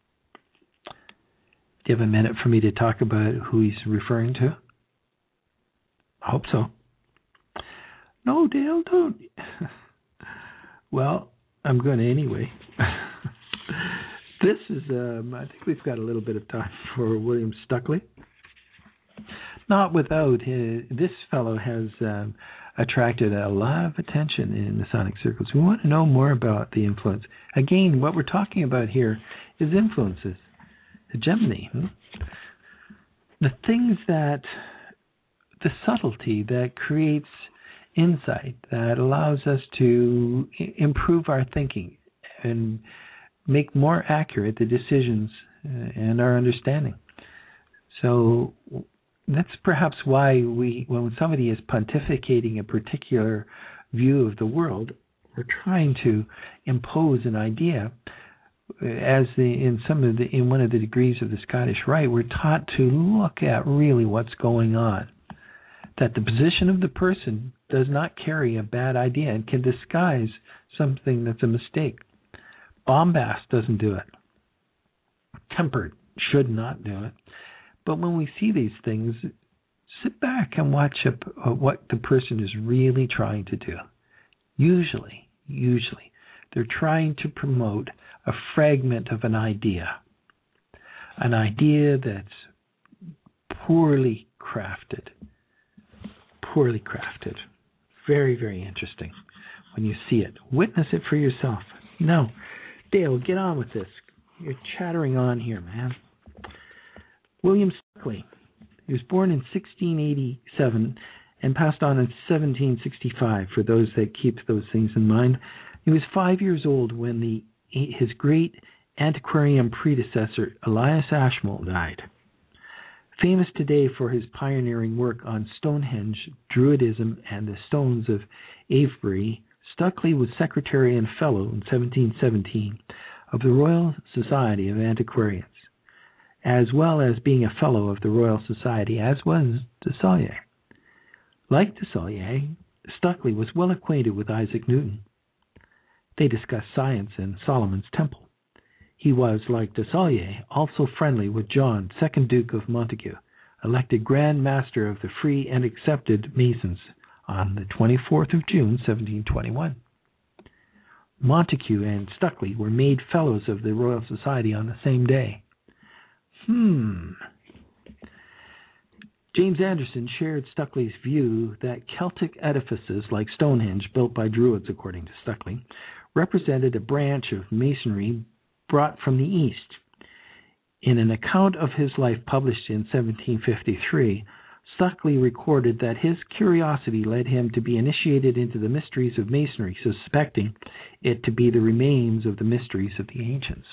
Speaker 2: Do you have a minute for me to talk about who he's referring to? I hope so. No, Dale, don't. Well, I'm going to anyway. This is, um, I think we've got a little bit of time for William Stuckley. Not without, his, this fellow has um, attracted a lot of attention in the Sonic circles. We want to know more about the influence. Again, what we're talking about here is influences. Hegemony. Hmm? The things that, the subtlety that creates insight, that allows us to improve our thinking and make more accurate the decisions and our understanding. So that's perhaps why we, when somebody is pontificating a particular view of the world, we're trying to impose an idea. As the in some of the in one of the degrees of the Scottish Rite, we're taught to look at really what's going on. That the position of the person does not carry a bad idea and can disguise something that's a mistake. Bombast doesn't do it. Tempered should not do it. But when we see these things, sit back and watch a, a, what the person is really trying to do. Usually, usually, they're trying to promote a fragment of an idea. An idea that's poorly crafted. Poorly crafted. Very, very interesting when you see it. Witness it for yourself. No, Dale, get on with this. You're chattering on here, man. William Stuckley. He was born in sixteen eighty-seven and passed on in seventeen sixty-five, for those that keep those things in mind. He was five years old when the his great antiquarian predecessor, Elias Ashmole, died. Famous today for his pioneering work on Stonehenge, Druidism, and the stones of Avebury, Stuckley was secretary and fellow in seventeen seventeen of the Royal Society of Antiquarians, as well as being a fellow of the Royal Society, as was Desailly. Like Desailly, Stuckley was well acquainted with Isaac Newton. They discussed science and Solomon's Temple. He was, like Desailly, also friendly with John, second Duke of Montagu, elected Grand Master of the Free and Accepted Masons on the twenty-fourth of June, seventeen twenty-one. Montagu and Stuckley were made Fellows of the Royal Society on the same day. Hmm. James Anderson shared Stuckley's view that Celtic edifices like Stonehenge, built by Druids according to Stuckley, represented a branch of Masonry brought from the East. In an account of his life published in seventeen fifty-three, Stuckley recorded that his curiosity led him to be initiated into the mysteries of Masonry, suspecting it to be the remains of the mysteries of the ancients.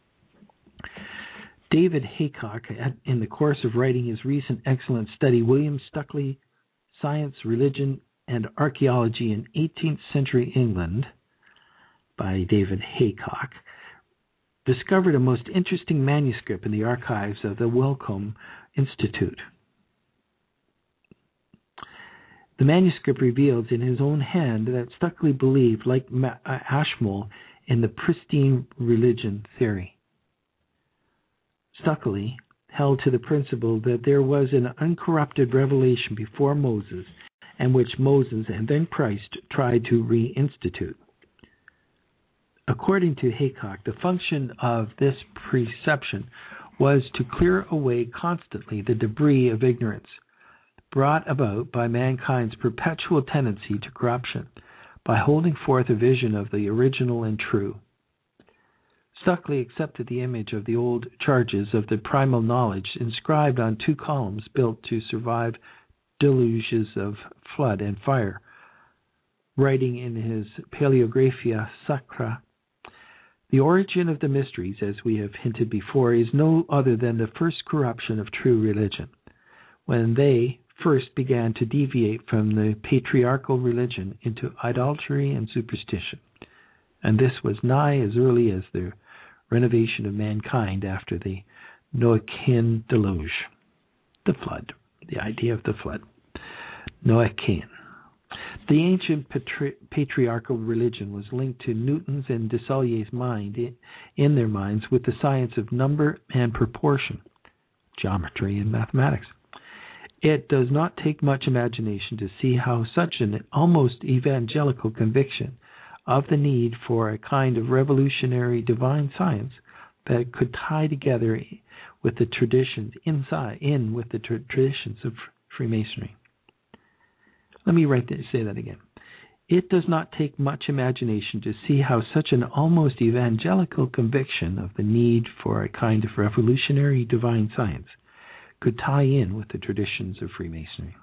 Speaker 2: David Haycock, in the course of writing his recent excellent study, William Stuckley, Science, Religion, and Archaeology in eighteenth century England, by David Haycock, discovered a most interesting manuscript in the archives of the Wellcome Institute. The manuscript reveals in his own hand that Stuckley believed, like Ashmole, in the pristine religion theory. Stuckley held to the principle that there was an uncorrupted revelation before Moses, and which Moses and then Christ tried to reinstitute. According to Haycock, the function of this perception was to clear away constantly the debris of ignorance brought about by mankind's perpetual tendency to corruption, by holding forth a vision of the original and true. Stuckley accepted the image of the old charges of the primal knowledge inscribed on two columns built to survive deluges of flood and fire, writing in his Paleographia Sacra, "The origin of the mysteries, as we have hinted before, is no other than the first corruption of true religion, when they first began to deviate from the patriarchal religion into idolatry and superstition. And this was nigh as early as the renovation of mankind after the Noachian deluge." The flood, the idea of the flood. Noachian. The ancient patri- patriarchal religion was linked to Newton's and Desaillier's mind in, in their minds with the science of number and proportion, geometry and mathematics. It does not take much imagination to see how such an almost evangelical conviction of the need for a kind of revolutionary divine science that could tie together with the traditions inside in with the tra- traditions of Freemasonry. Let me write that, say that again. It does not take much imagination to see how such an almost evangelical conviction of the need for a kind of revolutionary divine science could tie in with the traditions of Freemasonry.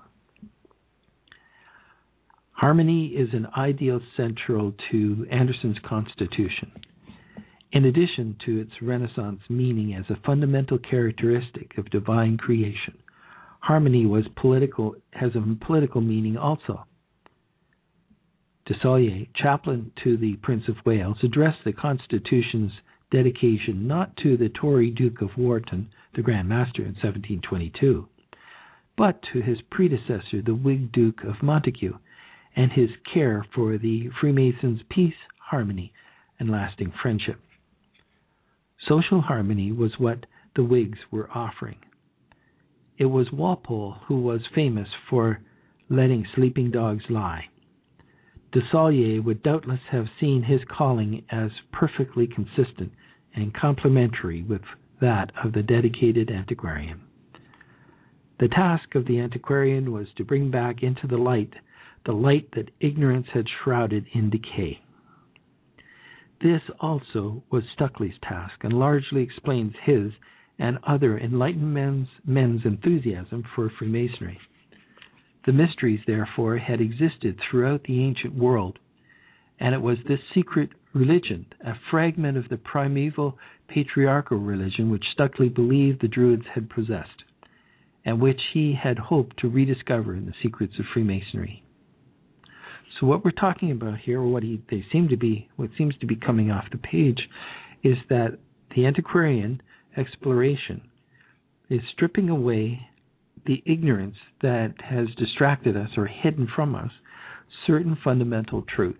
Speaker 2: Harmony is an ideal central to Anderson's Constitution. In addition to its Renaissance meaning as a fundamental characteristic of divine creation, harmony was political, has a political meaning also. Desailliers, chaplain to the Prince of Wales, addressed the Constitution's dedication not to the Tory Duke of Wharton, the Grand Master, in seventeen twenty-two, but to his predecessor, the Whig Duke of Montague, and his care for the Freemasons' peace, harmony, and lasting friendship. Social harmony was what the Whigs were offering. It was Walpole who was famous for letting sleeping dogs lie. Desailliers would doubtless have seen his calling as perfectly consistent and complementary with that of the dedicated antiquarian. The task of the antiquarian was to bring back into the light the light that ignorance had shrouded in decay. This also was Stuckley's task, and largely explains his and other enlightened men's, men's enthusiasm for Freemasonry. The mysteries, therefore, had existed throughout the ancient world, and it was this secret religion, a fragment of the primeval patriarchal religion which Stuckley believed the Druids had possessed, and which he had hoped to rediscover in the secrets of Freemasonry. So what we're talking about here, or what he, they seem to be, what seems to be coming off the page, is that the antiquarian exploration is stripping away the ignorance that has distracted us or hidden from us certain fundamental truths.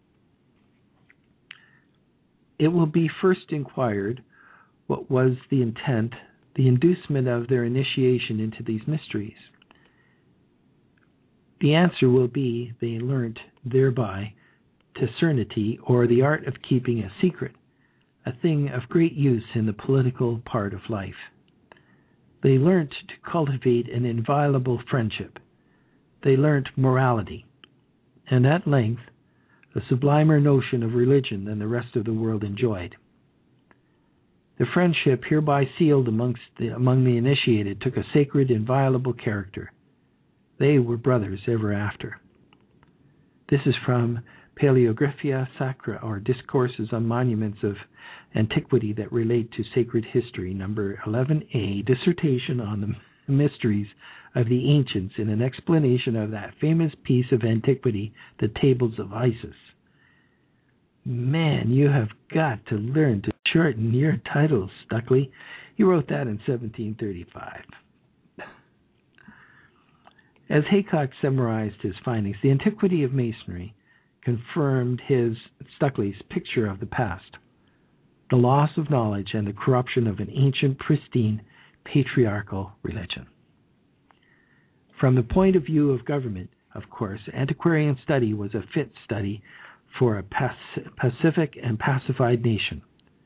Speaker 2: It will be first inquired what was the intent, the inducement of their initiation into these mysteries. The answer will be they learnt thereby taciturnity, or the art of keeping a secret, a thing of great use in the political part of life. They learnt to cultivate an inviolable friendship. They learnt morality, and at length a sublimer notion of religion than the rest of the world enjoyed. The friendship hereby sealed amongst the, among the initiated took a sacred, inviolable character. They were brothers ever after. This is from Paleographia Sacra, or Discourses on Monuments of Antiquity that Relate to Sacred History, number eleven A, Dissertation on the Mysteries of the Ancients in an Explanation of that famous piece of antiquity, the Tables of Isis. Man, you have got to learn to shorten your titles, Stuckley. He wrote that in seventeen thirty-five. As Haycock summarized his findings, the antiquity of Masonry confirmed his, Stuckley's, picture of the past, the loss of knowledge and the corruption of an ancient, pristine, patriarchal religion. From the point of view of government, of course, antiquarian study was a fit study for a pacific and pacified nation.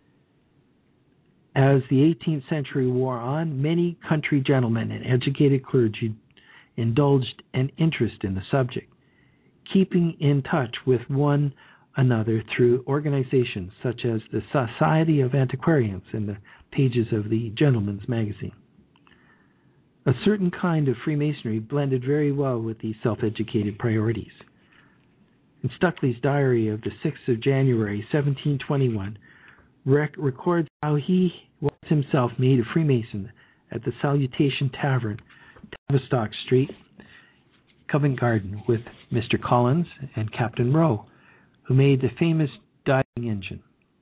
Speaker 2: As the eighteenth century wore on, many country gentlemen and educated clergy indulged an interest in the subject, keeping in touch with one another through organizations such as the Society of Antiquarians in the pages of the Gentleman's Magazine. A certain kind of Freemasonry blended very well with these self-educated priorities. In Stuckley's diary of the sixth of January, seventeen twenty-one, rec- records how he was himself made a Freemason at the Salutation Tavern, Tavistock Street, Covent Garden, with Mister Collins and Captain Rowe, who made the famous diving engine.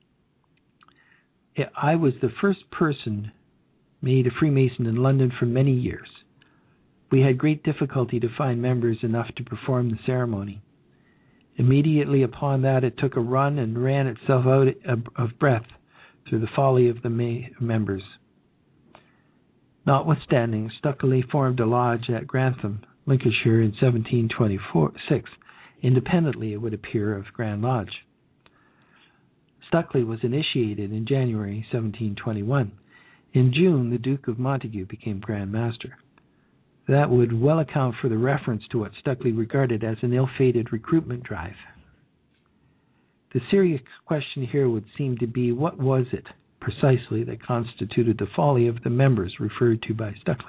Speaker 2: I was the first person made a Freemason in London for many years. We had great difficulty to find members enough to perform the ceremony. Immediately upon that, it took a run and ran itself out of breath through the folly of the ma- members. Notwithstanding, Stuckley formed a lodge at Grantham, Lincolnshire, in seventeen twenty-six, independently, it would appear, of Grand Lodge. Stuckley was initiated in January seventeen twenty-one. In June, the Duke of Montagu became Grand Master. That would well account for the reference to what Stuckley regarded as an ill-fated recruitment drive. The serious question here would seem to be, what was it precisely that constituted the folly of the members referred to by Stuckley?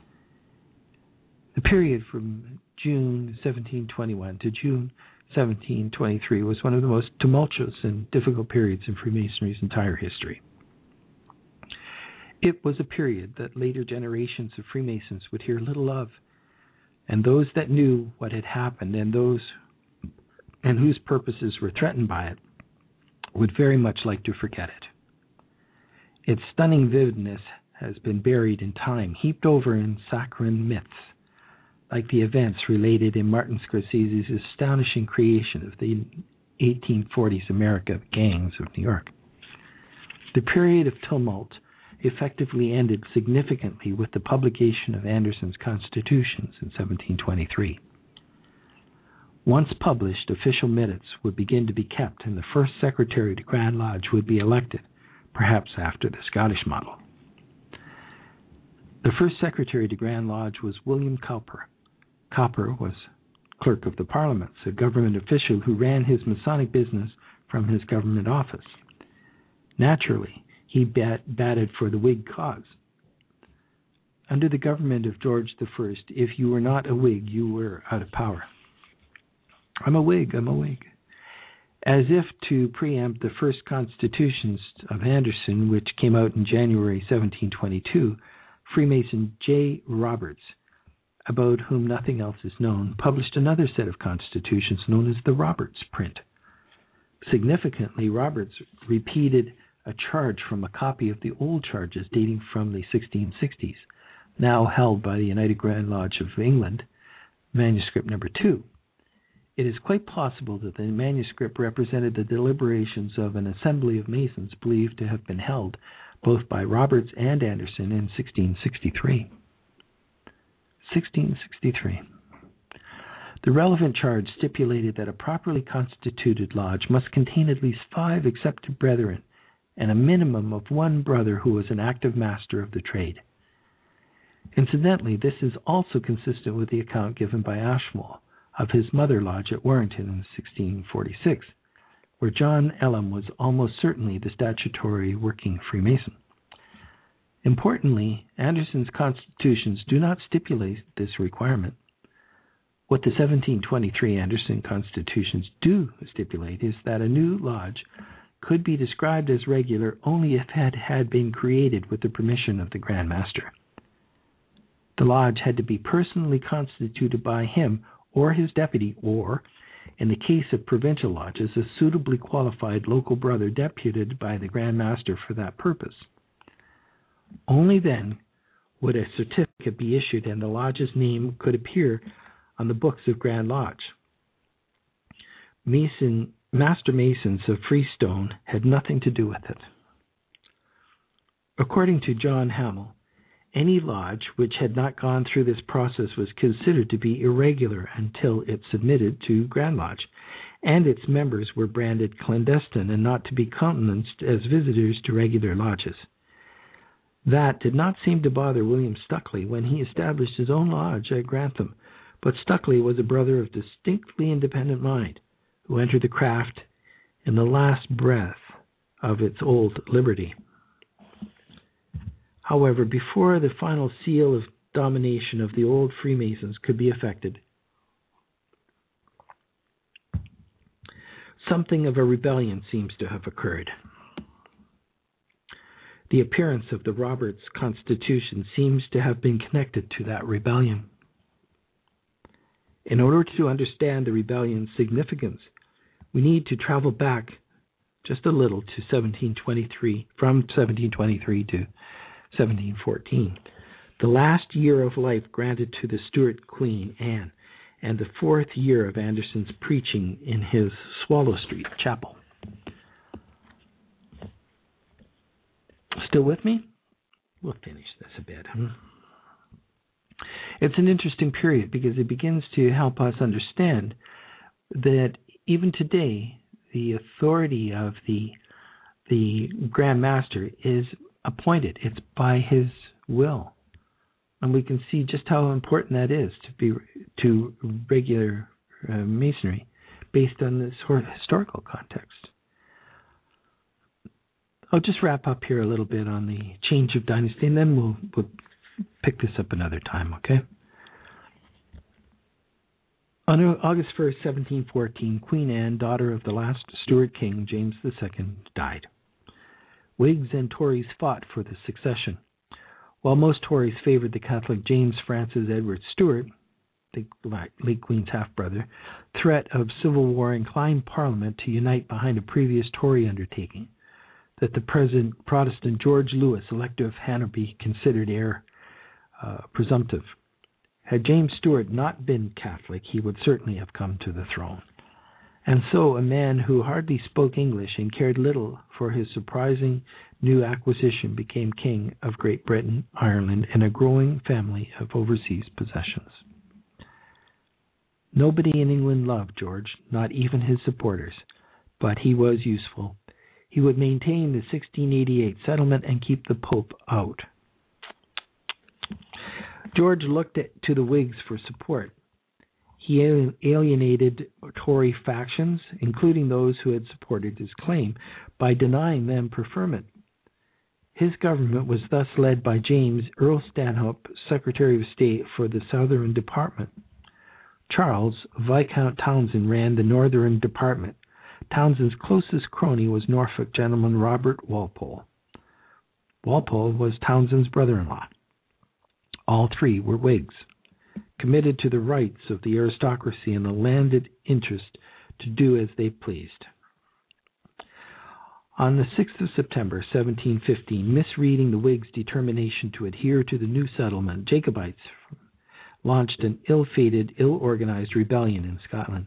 Speaker 2: The period from June seventeen twenty-one to June seventeen twenty-three was one of the most tumultuous and difficult periods in Freemasonry's entire history. It was a period that later generations of Freemasons would hear little of, and those that knew what had happened and those and whose purposes were threatened by it would very much like to forget it. Its stunning vividness has been buried in time, heaped over in saccharine myths, like the events related in Martin Scorsese's astonishing creation of the eighteen forties America gangs of New York. The period of tumult effectively ended significantly with the publication of Anderson's Constitutions in seventeen twenty-three. Once published, official minutes would begin to be kept, and the first secretary to Grand Lodge would be elected, perhaps after the Scottish model. The first secretary to Grand Lodge was William Cowper. Cowper was clerk of the Parliaments, a government official who ran his Masonic business from his government office. Naturally, he bat, batted for the Whig cause. Under the government of George the First, if you were not a Whig, you were out of power. I'm a Whig, I'm a Whig. As if to preempt the first constitutions of Anderson, which came out in January seventeen twenty-two, Freemason J. Roberts, about whom nothing else is known, published another set of constitutions known as the Roberts Print. Significantly, Roberts repeated a charge from a copy of the old charges dating from the sixteen sixties, now held by the United Grand Lodge of England, manuscript number two. It is quite possible that the manuscript represented the deliberations of an assembly of Masons believed to have been held both by Roberts and Anderson in sixteen sixty-three. sixteen sixty-three. The relevant charge stipulated that a properly constituted lodge must contain at least five accepted brethren and a minimum of one brother who was an active master of the trade. Incidentally, this is also consistent with the account given by Ashmole of his mother lodge at Warrington in sixteen forty-six, where John Elam was almost certainly the statutory working Freemason. Importantly, Anderson's constitutions do not stipulate this requirement. What the seventeen twenty-three Anderson constitutions do stipulate is that a new lodge could be described as regular only if it had been created with the permission of the Grand Master. The lodge had to be personally constituted by him or his deputy, or, in the case of provincial lodges, a suitably qualified local brother deputed by the Grand Master for that purpose. Only then would a certificate be issued and the lodge's name could appear on the books of Grand Lodge. Mason, Master Masons of Freestone had nothing to do with it. According to John Hamill, any lodge which had not gone through this process was considered to be irregular until it submitted to Grand Lodge, and its members were branded clandestine and not to be countenanced as visitors to regular lodges. That did not seem to bother William Stuckley when he established his own lodge at Grantham, but Stuckley was a brother of distinctly independent mind, who entered the craft in the last breath of its old liberty. However, before the final seal of domination of the old Freemasons could be effected, something of a rebellion seems to have occurred. The appearance of the Roberts Constitution seems to have been connected to that rebellion. In order to understand the rebellion's significance, we need to travel back just a little to seventeen twenty-three, from seventeen twenty-three to seventeen fourteen, the last year of life granted to the Stuart Queen Anne, and the fourth year of Anderson's preaching in his Swallow Street chapel. Still with me? We'll finish this a bit. Hmm? It's an interesting period because it begins to help us understand that even today, the authority of the the Grand Master is appointed. It's by his will. And we can see just how important that is to be to regular uh, Masonry based on this historical context. I'll just wrap up here a little bit on the change of dynasty, and then we'll, we'll pick this up another time, okay? On August first, seventeen fourteen, Queen Anne, daughter of the last Stuart king, James the Second, died. Whigs and Tories fought for the succession. While most Tories favored the Catholic James Francis Edward Stuart, the late Queen's half-brother, threat of civil war inclined Parliament to unite behind a previous Tory undertaking that the present Protestant George Lewis, Elector of Hanover, considered heir uh, presumptive. Had James Stuart not been Catholic, he would certainly have come to the throne. And so a man who hardly spoke English and cared little for his surprising new acquisition became king of Great Britain, Ireland, and a growing family of overseas possessions. Nobody in England loved George, not even his supporters, but he was useful. He would maintain the sixteen eighty-eight settlement and keep the Pope out. George looked at, to the Whigs for support. He alienated Tory factions, including those who had supported his claim, by denying them preferment. His government was thus led by James, Earl Stanhope, Secretary of State for the Southern Department. Charles, Viscount Townshend, ran the Northern Department. Townshend's closest crony was Norfolk gentleman Robert Walpole. Walpole was Townshend's brother-in-law. All three were Whigs, committed to the rights of the aristocracy and the landed interest to do as they pleased. On the sixth of September, seventeen fifteen, misreading the Whigs' determination to adhere to the new settlement, Jacobites launched an ill-fated, ill-organized rebellion in Scotland.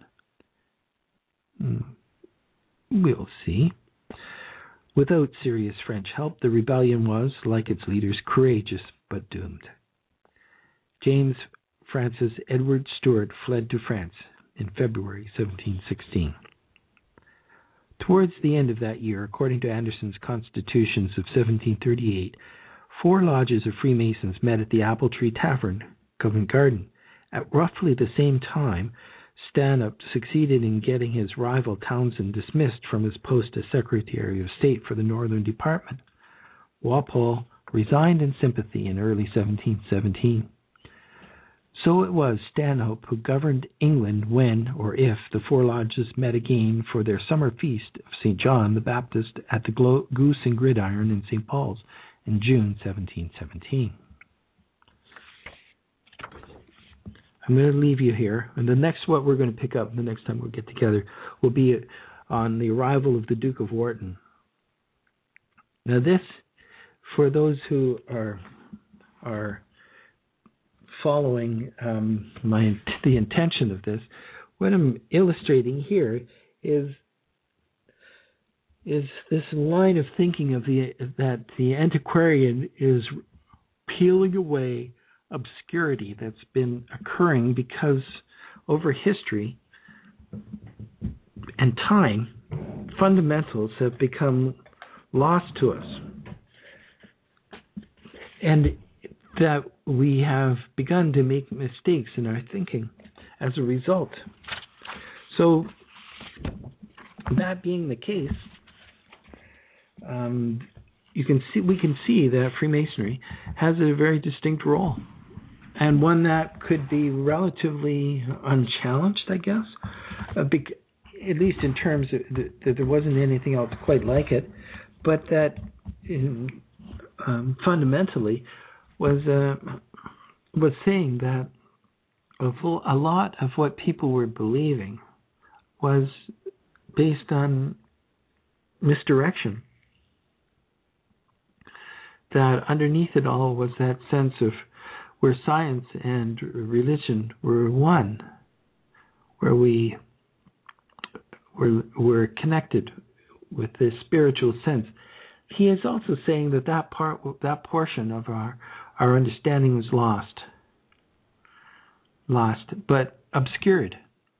Speaker 2: We'll see. Without serious French help, the rebellion was, like its leaders, courageous but doomed. James Francis Edward Stuart fled to France in February seventeen sixteen. Towards the end of that year, according to Anderson's Constitutions of seventeen thirty-eight, four lodges of Freemasons met at the Apple Tree Tavern, Covent Garden. At roughly the same time, Stanhope succeeded in getting his rival Townshend dismissed from his post as Secretary of State for the Northern Department. Walpole resigned in sympathy in early seventeen seventeen. So it was Stanhope who governed England when, or if, the four lodges met again for their summer feast of Saint John the Baptist at the Glo- Goose and Gridiron in Saint Paul's in June seventeen seventeen. I'm going to leave you here, and the next what we're going to pick up the next time we get together will be on the arrival of the Duke of Wharton. Now this, for those who are are following um, my the intention of this, what I'm illustrating here is is this line of thinking of the that the antiquarian is peeling away obscurity that's been occurring because over history and time, fundamentals have become lost to us, and that we have begun to make mistakes in our thinking as a result. So, that being the case, um, you can see we can see that Freemasonry has a very distinct role, and one that could be relatively unchallenged, I guess, uh, bec- at least in terms of the, that there wasn't anything else quite like it, but that in, um, fundamentally was uh, was saying that a, full, a lot of what people were believing was based on misdirection. That underneath it all was that sense of where science and religion were one, where we were, were connected with this spiritual sense. He is also saying that that part, that portion of our, our understanding was lost, lost, but obscured.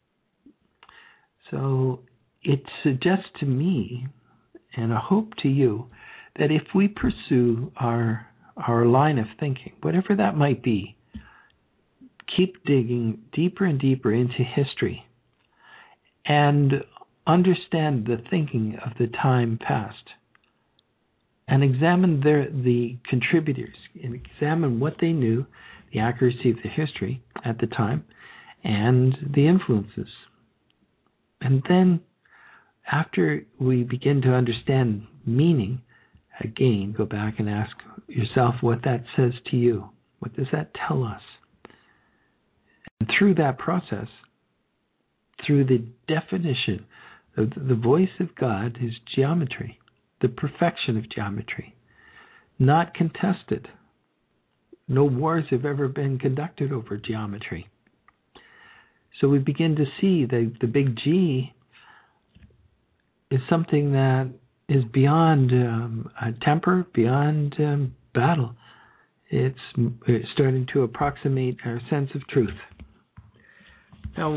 Speaker 2: So it suggests to me, and I hope to you, that if we pursue our our line of thinking, whatever that might be, keep digging deeper and deeper into history and understand the thinking of the time past, and examine their, the contributors, and examine what they knew, the accuracy of the history at the time, and the influences. And then, after we begin to understand meaning, again, go back and ask yourself what that says to you. What does that tell us? And through that process, through the definition of the voice of God is geometry, the perfection of geometry, not contested. No wars have ever been conducted over geometry. So we begin to see that the big G is something that is beyond um, a temper, beyond um, battle. It's, it's starting to approximate our sense of truth. Now,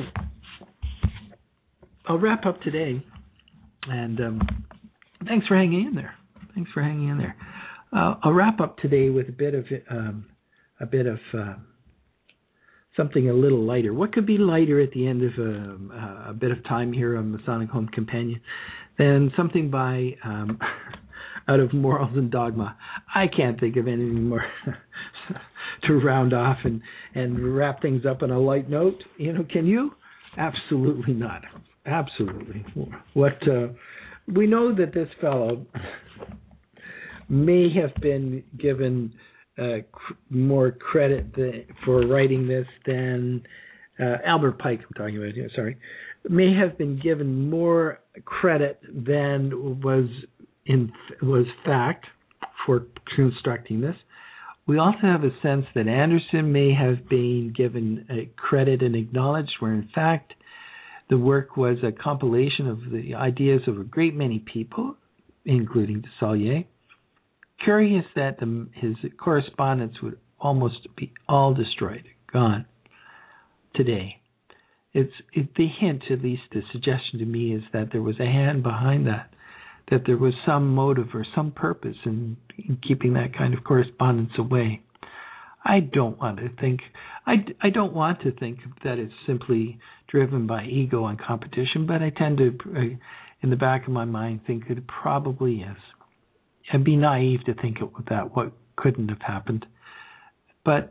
Speaker 2: I'll wrap up today, and um, thanks for hanging in there. Thanks for hanging in there. Uh, I'll wrap up today with a bit of um, a bit of uh, something a little lighter. What could be lighter at the end of a, a bit of time here on Masonic Home Companion than something by um, out of Morals and Dogma? I can't think of anything more to round off and, and wrap things up on a light note. You know, can you? Absolutely not. Absolutely. What uh, we know that this fellow may have been given uh, cr- more credit th- for writing this than uh, Albert Pike. I'm talking about here. Sorry, may have been given more credit than was in was fact for constructing this. We also have a sense that Anderson may have been given a credit and acknowledged, where in fact the work was a compilation of the ideas of a great many people, including Desailliers. Curious that the, his correspondence would almost be all destroyed, gone today. It's it, the hint, at least the suggestion to me, is that there was a hand behind that, that there was some motive or some purpose in, in keeping that kind of correspondence away. I don't want to think. I, I don't want to think that it's simply driven by ego and competition, but I tend to, uh, in the back of my mind, think it probably is. I'd be naive to think it, that what couldn't have happened, but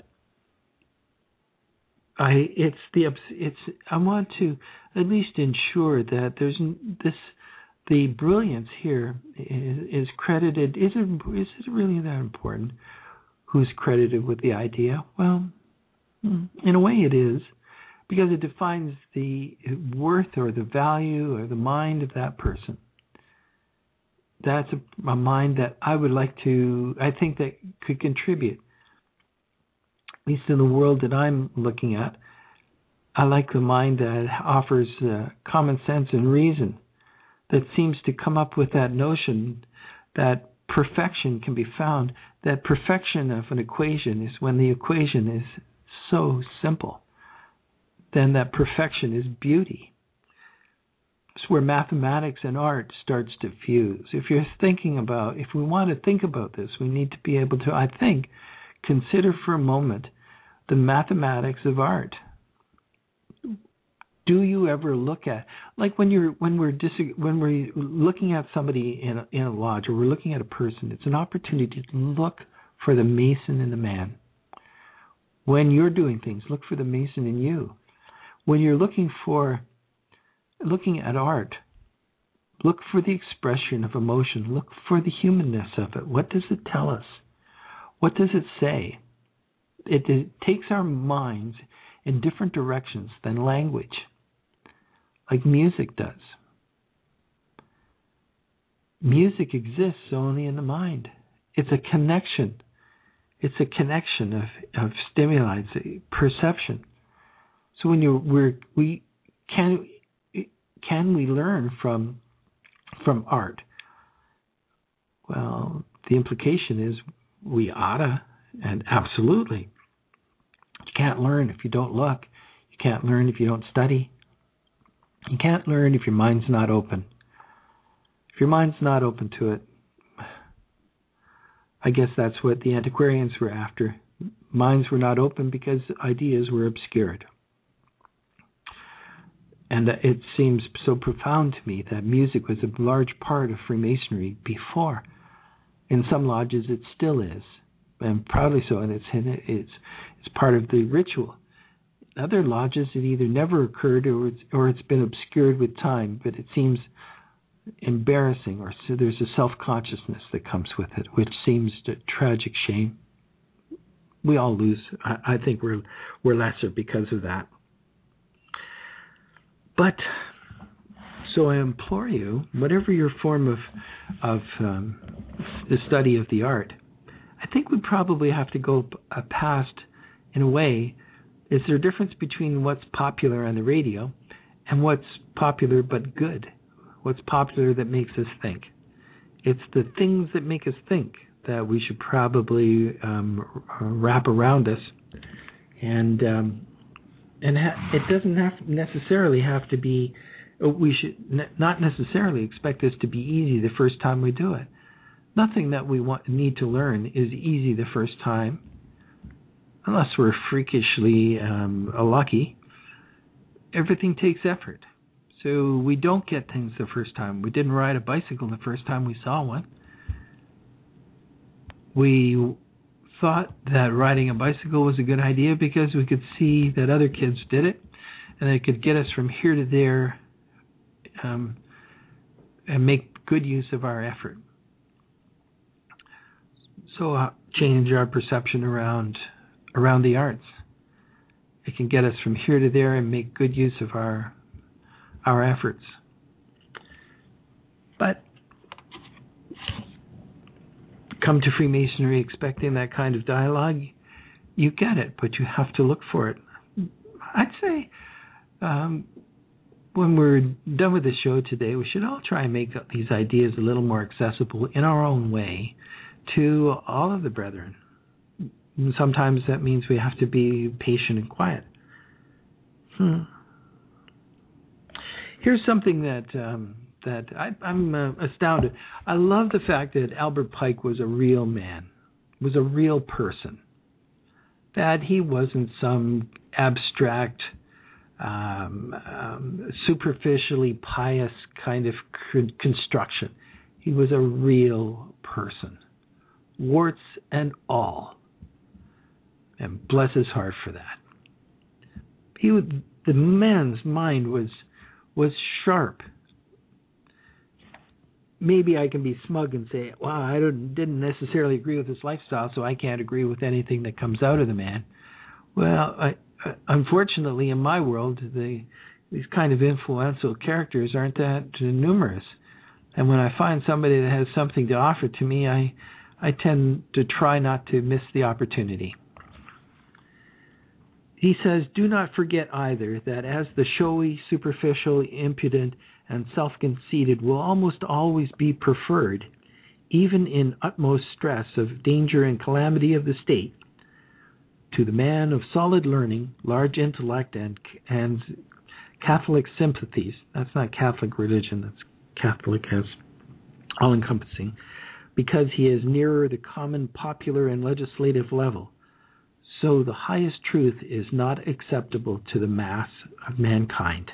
Speaker 2: I it's the it's I want to at least ensure that there's this the brilliance here is, is credited. Is it is it really that important? Who's credited with the idea? Well, in a way it is, because it defines the worth or the value or the mind of that person. That's a, a mind that I would like to, I think that could contribute, at least in the world that I'm looking at. I like the mind that offers uh, common sense and reason, that seems to come up with that notion that perfection can be found. That perfection of an equation is when the equation is so simple. Then that perfection is beauty. It's where mathematics and art starts to fuse. If you're thinking about, if we want to think about this, we need to be able to, I think, consider for a moment the mathematics of art. Do you ever look at, like when you're when we're dis, when we're looking at somebody in a, in a lodge, or we're looking at a person, it's an opportunity to look for the mason in the man. When you're doing things, look for the mason in you. When you're looking for looking at art, look for the expression of emotion. Look for the humanness of it. What does it tell us? What does it say? It, it takes our minds in different directions than language, like music does. Music exists only in the mind. It's a connection. It's a connection of, of stimuli, it's a perception. So when you we're we can can we learn from from art? Well, the implication is we oughta, and absolutely. You can't learn if you don't look. You can't learn if you don't study. You can't learn if your mind's not open. If your mind's not open to it, I guess that's what the antiquarians were after. Minds were not open because ideas were obscured. And it seems so profound to me that music was a large part of Freemasonry before. In some lodges it still is, and proudly so, and it's it's it's part of the ritual. In other lodges it either never occurred or it's, or it's been obscured with time, but it seems embarrassing, or so there's a self-consciousness that comes with it, which seems a tragic shame. We all lose. I, I think we're we're lesser because of that. But so I implore you, whatever your form of of um, the study of the art, I think we probably have to go uh, past, in a way, is there a difference between what's popular on the radio and what's popular but good? What's popular that makes us think? It's the things that make us think that we should probably um, wrap around us, and um, and ha- it doesn't have necessarily have to be. We should ne- not necessarily expect this to be easy the first time we do it. Nothing that we want need to learn is easy the first time, unless we're freakishly um, lucky. Everything takes effort. So we don't get things the first time. We didn't ride a bicycle the first time we saw one. We thought that riding a bicycle was a good idea because we could see that other kids did it, and it could get us from here to there um, and make good use of our effort. So uh, change our perception around around the arts. It can get us from here to there and make good use of our our efforts. But come to Freemasonry expecting that kind of dialogue, you get it, but you have to look for it. I'd say um, when we're done with the show today, we should all try and make these ideas a little more accessible in our own way to all of the brethren. Sometimes that means we have to be patient and quiet. Hmm. Here's something that um, that I, I'm uh, astounded. I love the fact that Albert Pike was a real man, was a real person, that he wasn't some abstract, um, um, superficially pious kind of con- construction. He was a real person, warts and all. And bless his heart for that. He would, the man's mind was was sharp. Maybe I can be smug and say, well, I don't, didn't necessarily agree with his lifestyle, so I can't agree with anything that comes out of the man. Well, I, I, unfortunately, in my world, the, these kind of influential characters aren't that numerous. And when I find somebody that has something to offer to me, I, I tend to try not to miss the opportunity. He says, do not forget either that as the showy, superficial, impudent, and self-conceited will almost always be preferred, even in utmost stress of danger and calamity of the state, to the man of solid learning, large intellect, and and Catholic sympathies. That's not Catholic religion, that's Catholic as all-encompassing, because he is nearer the common popular and legislative level. So the highest truth is not acceptable to the mass of mankind.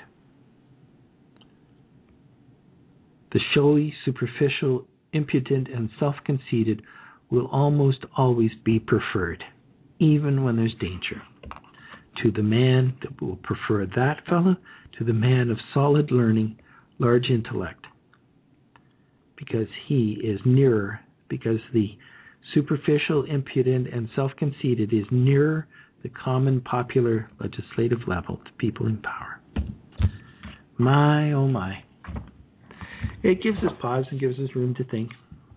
Speaker 2: The showy, superficial, impudent, and self-conceited will almost always be preferred, even when there's danger. To the man that will prefer that fellow, to the man of solid learning, large intellect, because he is nearer, because the superficial, impudent, and self-conceited is nearer the common popular legislative level to people in power. My, oh my. It gives us pause and gives us room to think.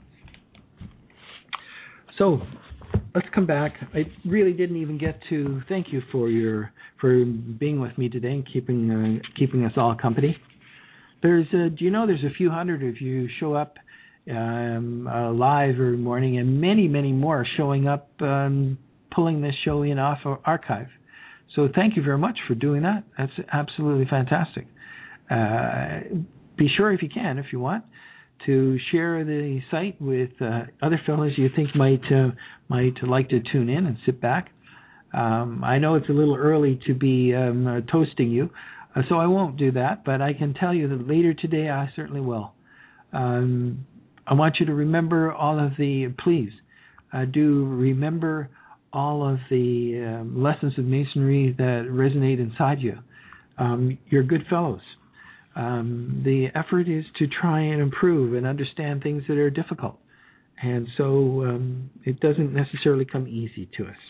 Speaker 2: So, let's come back. I really didn't even get to thank you for your for being with me today and keeping uh, keeping us all company. There's a, do you know there's a few hundred of you show up um, uh, live every morning, and many, many more showing up, um, pulling this show in off of archive. So thank you very much for doing that. That's absolutely fantastic. Uh, be sure, if you can, if you want, to share the site with uh, other fellows you think might uh, might like to tune in and sit back. Um, I know it's a little early to be um, uh, toasting you, uh, so I won't do that, but I can tell you that later today I certainly will. Um, I want you to remember all of the, please, uh, do remember all of the um, lessons of Masonry that resonate inside you. Um, you're good fellows. Um, the effort is to try and improve and understand things that are difficult. And so um, it doesn't necessarily come easy to us.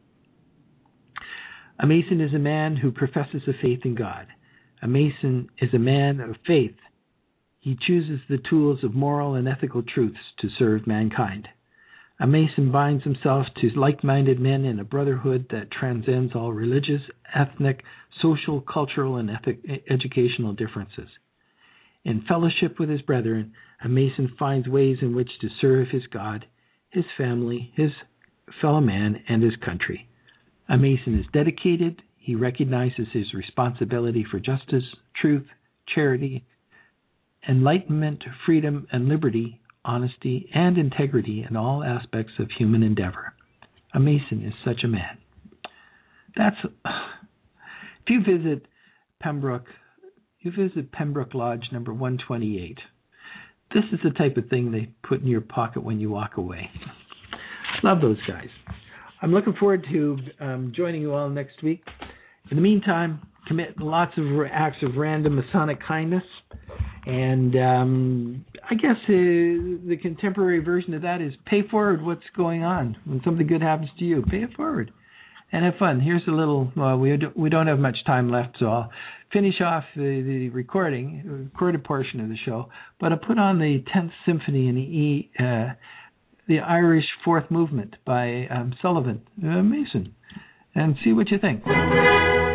Speaker 2: A Mason is a man who professes a faith in God. A Mason is a man of faith. He chooses the tools of moral and ethical truths to serve mankind. A Mason binds himself to like-minded men in a brotherhood that transcends all religious, ethnic, social, cultural, and ethic, educational differences. In fellowship with his brethren, a Mason finds ways in which to serve his God, his family, his fellow man, and his country. A Mason is dedicated. He recognizes his responsibility for justice, truth, charity, enlightenment, freedom, and liberty, honesty, and integrity in all aspects of human endeavor. A Mason is such a man. That's, if you visit Pembroke, you visit Pembroke Lodge number one twenty-eight. This is the type of thing they put in your pocket when you walk away. Love those guys. I'm looking forward to um, joining you all next week. In the meantime, commit lots of acts of random Masonic kindness. And um, I guess uh, the contemporary version of that is pay forward what's going on. When something good happens to you, pay it forward and have fun. Here's a little, well, we, do, we don't have much time left, so I'll finish off the, the recording, recorded portion of the show, but I'll put on the tenth Symphony in the E, uh, the Irish Fourth Movement by um, Sullivan uh, Mason, and see what you think.